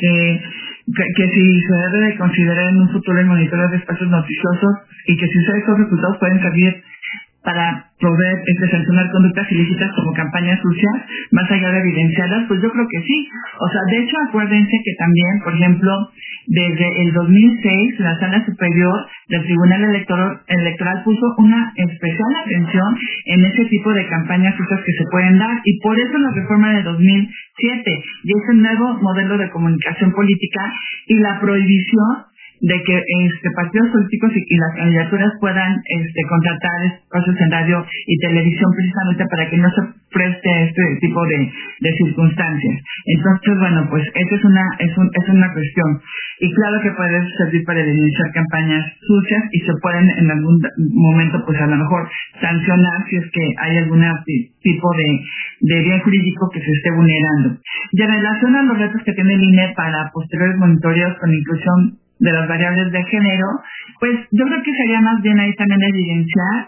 E: que si se debe de considerar en un futuro el monitoreo de espacios noticiosos y que si estos resultados pueden servir para poder sancionar conductas ilícitas como campañas sucias, más allá de evidenciarlas, pues yo creo que sí. O sea, de hecho, acuérdense que también, por ejemplo, desde el 2006, la Sala Superior del Tribunal Electoral puso una especial atención en ese tipo de campañas sucias que se pueden dar, y por eso la reforma de 2007 y ese nuevo modelo de comunicación política y la prohibición de que partidos políticos y las candidaturas puedan contratar espacios en radio y televisión precisamente para que no se preste este tipo de circunstancias. Entonces, bueno, pues esa es una cuestión. Y claro que puede servir para iniciar campañas sucias y se pueden en algún momento, pues a lo mejor sancionar si es que hay algún tipo de bien jurídico que se esté vulnerando. Y en relación a los retos que tiene el INE para posteriores monitoreos con inclusión de las variables de género, pues yo creo que sería más bien ahí también evidenciar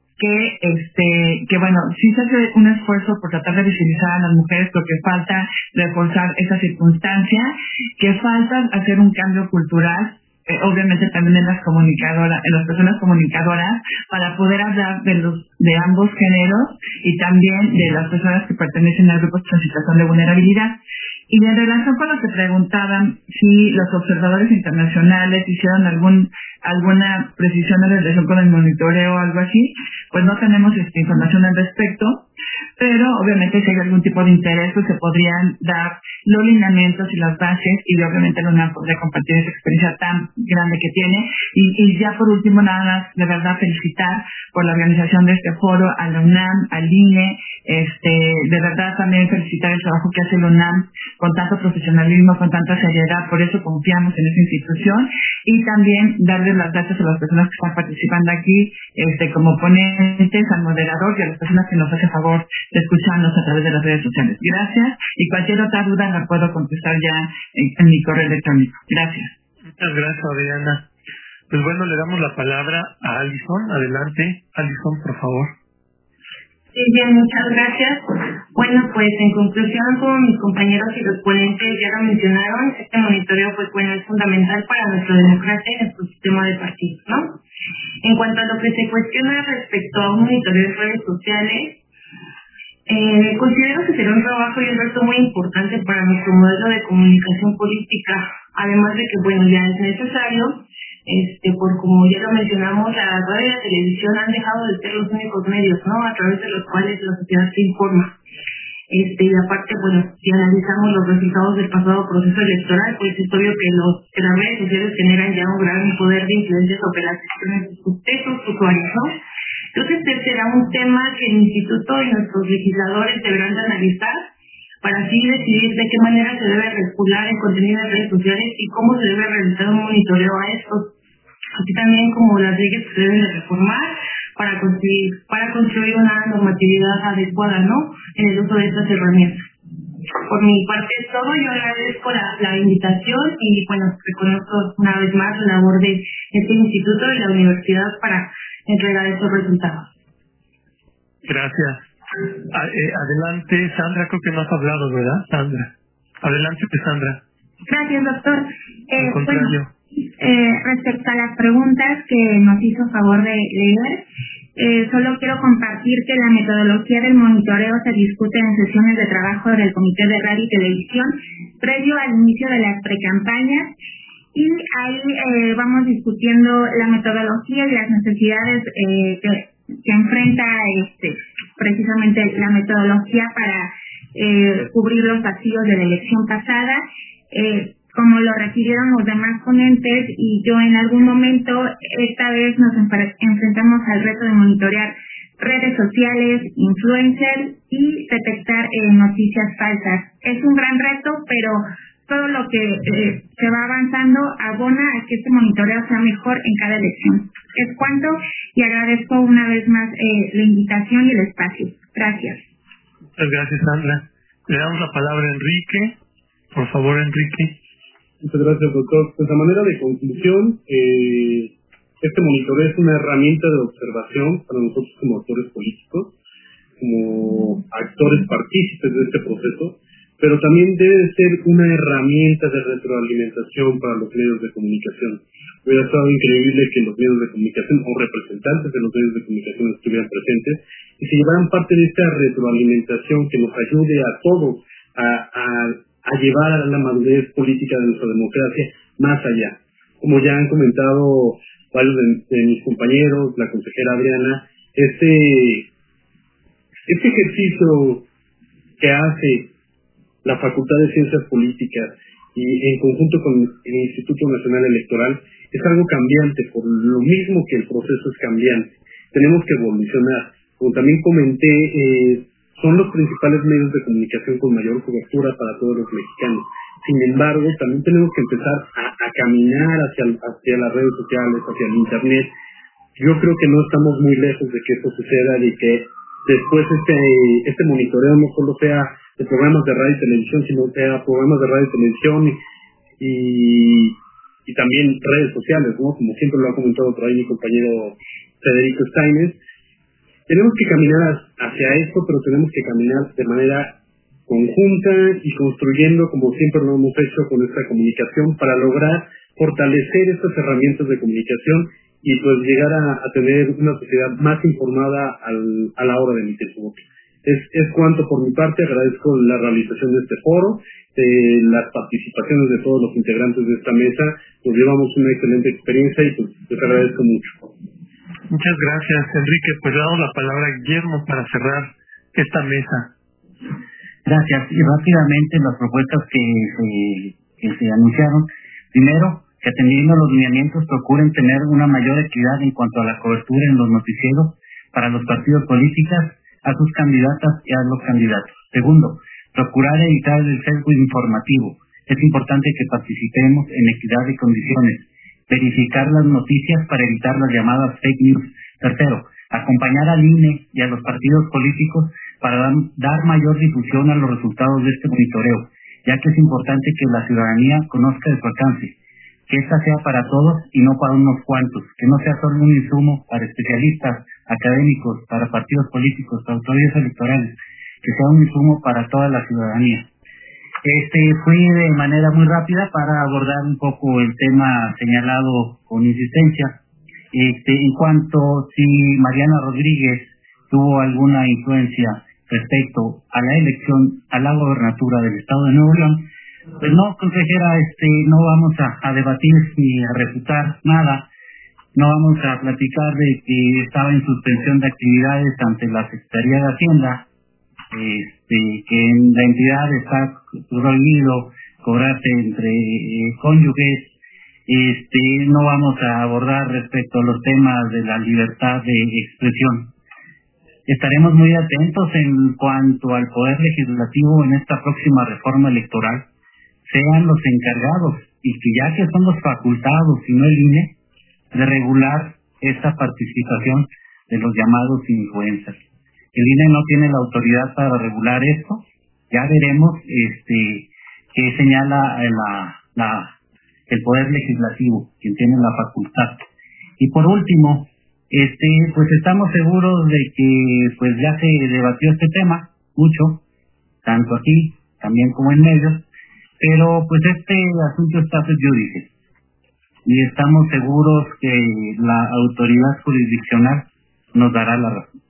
E: que bueno, sí se hace un esfuerzo por tratar de visibilizar a las mujeres, pero que falta reforzar esa circunstancia, que falta hacer un cambio cultural, obviamente también en las personas comunicadoras, para poder hablar de ambos géneros y también de las personas que pertenecen a grupos en situación de vulnerabilidad. Y en relación con lo que preguntaban, si los observadores internacionales hicieron alguna precisión en relación con el monitoreo o algo así, pues no tenemos información al respecto. pero obviamente si hay algún tipo de interés, pues se podrían dar los lineamientos y las bases, y obviamente la UNAM podría compartir esa experiencia tan grande que tiene. Y ya por último, nada más, de verdad felicitar por la organización de este foro a la UNAM, al INE, de verdad también felicitar el trabajo que hace la UNAM con tanto profesionalismo, con tanta seriedad, por eso confiamos en esa institución, y también darles las gracias a las personas que están participando aquí, como ponentes, al moderador y a las personas que nos hacen favor de escucharnos a través de las redes sociales. Gracias, y cualquier otra duda la puedo contestar ya en mi correo electrónico. Gracias.
A: Muchas gracias, Adriana. Pues bueno, le damos la palabra a Alison. Adelante, Alison, por favor.
F: Sí, bien, muchas gracias. Bueno, pues en conclusión, como mis compañeros y los ponentes ya lo mencionaron, este monitoreo pues bueno es fundamental para nuestra democracia y nuestro sistema de partidos, ¿no? En cuanto a lo que se cuestiona respecto a un monitoreo de redes sociales, considero que será un trabajo y un reto muy importante para nuestro modelo de comunicación política, además de que bueno ya es necesario, por como ya lo mencionamos, la radio y la televisión han dejado de ser los únicos medios, ¿no?, a través de los cuales la sociedad se informa. Y aparte, bueno, si analizamos los resultados del pasado proceso electoral, pues es obvio que las redes sociales generan ya un gran poder de influencia sobre las decisiones de sus usuarios, ¿no? Entonces, este será un tema que el Instituto y nuestros legisladores deberán de analizar para así decidir de qué manera se debe regular el contenido de redes sociales y cómo se debe realizar un monitoreo a estos, así también como las leyes que se deben de reformar para construir una normatividad adecuada, ¿no?, en el uso de estas herramientas. Por mi parte es todo. Yo agradezco la invitación y bueno, reconozco una vez más la labor de este instituto y la universidad para entregar estos resultados.
A: Gracias. Adelante, Sandra, creo que no has hablado, ¿verdad, Sandra? Adelante, Sandra.
D: Gracias, doctor.
A: Al contrario.
D: Respecto a las preguntas que nos hizo favor de leer, solo quiero compartir que la metodología del monitoreo se discute en sesiones de trabajo del Comité de Radio y Televisión previo al inicio de las precampañas, y ahí vamos discutiendo la metodología y las necesidades que enfrenta precisamente la metodología para cubrir los vacíos de la elección pasada, como lo refirieron los demás ponentes, y yo en algún momento esta vez nos enfrentamos al reto de monitorear redes sociales, influencers y detectar noticias falsas. Es un gran reto, pero todo lo que se va avanzando abona a que este monitoreo sea mejor en cada elección. Es cuanto, y agradezco una vez más la invitación y el espacio. Gracias.
A: Muchas gracias, Sandra. Le damos la palabra a Enrique. Por favor, Enrique.
G: Muchas gracias, doctor. Pues a manera de conclusión, este monitoreo es una herramienta de observación para nosotros como actores políticos, como actores partícipes de este proceso, pero también debe ser una herramienta de retroalimentación para los medios de comunicación. Hubiera estado increíble que los medios de comunicación o representantes de los medios de comunicación estuvieran presentes y se llevaran parte de esta retroalimentación que nos ayude a todos a llevar a la madurez política de nuestra democracia más allá. Como ya han comentado varios de mis compañeros, la consejera Adriana, este ejercicio que hace la Facultad de Ciencias Políticas y en conjunto con el Instituto Nacional Electoral es algo cambiante, por lo mismo que el proceso es cambiante. Tenemos que evolucionar. Como también comenté, son los principales medios de comunicación con mayor cobertura para todos los mexicanos. Sin embargo, también tenemos que empezar a caminar hacia las redes sociales, hacia el Internet. Yo creo que no estamos muy lejos de que esto suceda y que después este monitoreo no solo sea de programas de radio y televisión, sino sea programas de radio y televisión y también redes sociales, ¿no? Como siempre lo ha comentado por ahí mi compañero Federico Steiner. Tenemos que caminar hacia esto, pero tenemos que caminar de manera conjunta y construyendo, como siempre lo hemos hecho con esta comunicación, para lograr fortalecer estas herramientas de comunicación y pues llegar a tener una sociedad más informada a la hora de emitir su voto. Es cuanto por mi parte. Agradezco la realización de este foro, las participaciones de todos los integrantes de esta mesa. Nos llevamos una excelente experiencia y pues les agradezco mucho.
A: Muchas gracias, Enrique. Pues le damos la palabra a Guillermo para cerrar esta mesa.
H: Gracias. Y rápidamente las propuestas que se anunciaron. Primero, que atendiendo a los lineamientos procuren tener una mayor equidad en cuanto a la cobertura en los noticieros para los partidos políticos, a sus candidatas y a los candidatos. Segundo, procurar evitar el sesgo informativo. Es importante que participemos en equidad de condiciones. Verificar las noticias para evitar las llamadas fake news. Tercero, acompañar al INE y a los partidos políticos para dar mayor difusión a los resultados de este monitoreo, ya que es importante que la ciudadanía conozca de su alcance, que ésta sea para todos y no para unos cuantos, que no sea solo un insumo para especialistas, académicos, para partidos políticos, para autoridades electorales, que sea un insumo para toda la ciudadanía. Fui de manera muy rápida para abordar un poco el tema señalado con insistencia. En cuanto si Mariana Rodríguez tuvo alguna influencia respecto a la elección a la gobernatura del Estado de Nuevo León, pues no, consejera, no vamos a debatir ni a refutar nada. No vamos a platicar de que estaba en suspensión de actividades ante la Secretaría de Hacienda, que en la entidad está prohibido cobrarse entre cónyuges. No vamos a abordar respecto a los temas de la libertad de expresión. Estaremos muy atentos en cuanto al Poder Legislativo en esta próxima reforma electoral. Sean los encargados, y que ya que son los facultados y no el INE, de regular esta participación de los llamados influencers. El INE no tiene la autoridad para regular esto. Ya veremos qué señala el Poder Legislativo, quien tiene la facultad. Y por último, pues estamos seguros de que pues ya se debatió este tema mucho, tanto aquí también como en medios, pero pues este asunto está sub judice y estamos seguros que la autoridad jurisdiccional nos dará la razón.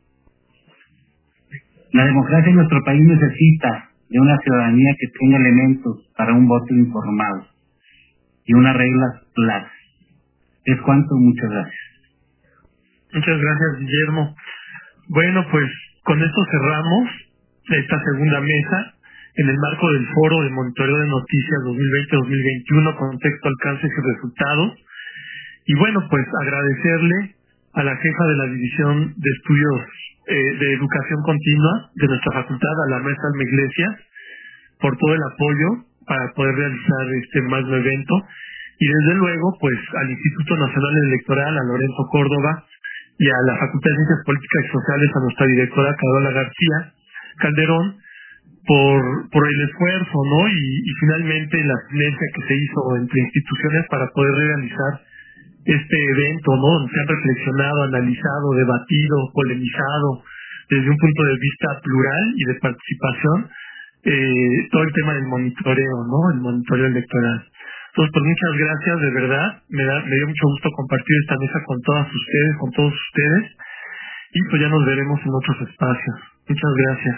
H: La democracia en nuestro país necesita de una ciudadanía que tenga elementos para un voto informado y unas reglas claras. Es cuanto, muchas gracias.
A: Muchas gracias, Guillermo. Bueno, pues con esto cerramos esta segunda mesa en el marco del Foro de Monitoreo de Noticias 2020-2021, Contexto, Alcances y Resultados. Y bueno, pues agradecerle a la jefa de la División de Estudios de Educación Continua de nuestra facultad, a la maestra Alma Iglesias, por todo el apoyo para poder realizar este magno evento. Y desde luego, pues al Instituto Nacional Electoral, a Lorenzo Córdoba, y a la Facultad de Ciencias Políticas y Sociales, a nuestra directora Carola García Calderón, por el esfuerzo, ¿no? Y finalmente la sinergia que se hizo entre instituciones para poder realizar este evento, ¿no? Donde se han reflexionado, analizado, debatido, polemizado desde un punto de vista plural y de participación, todo el tema del monitoreo, ¿no? El monitoreo electoral. Entonces, pues muchas gracias, de verdad. Me dio mucho gusto compartir esta mesa con todas ustedes, con todos ustedes. Y pues ya nos veremos en otros espacios. Muchas gracias.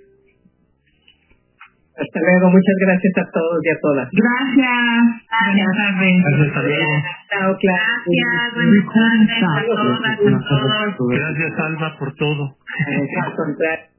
C: Hasta luego, muchas gracias a todos y a todas.
E: Gracias. Buenas tardes.
A: Gracias, hasta luego.
C: Chao, Clara.
E: Gracias, buenas tardes a todas, a todos.
A: Gracias, Alma, por todo.
C: Al contrario.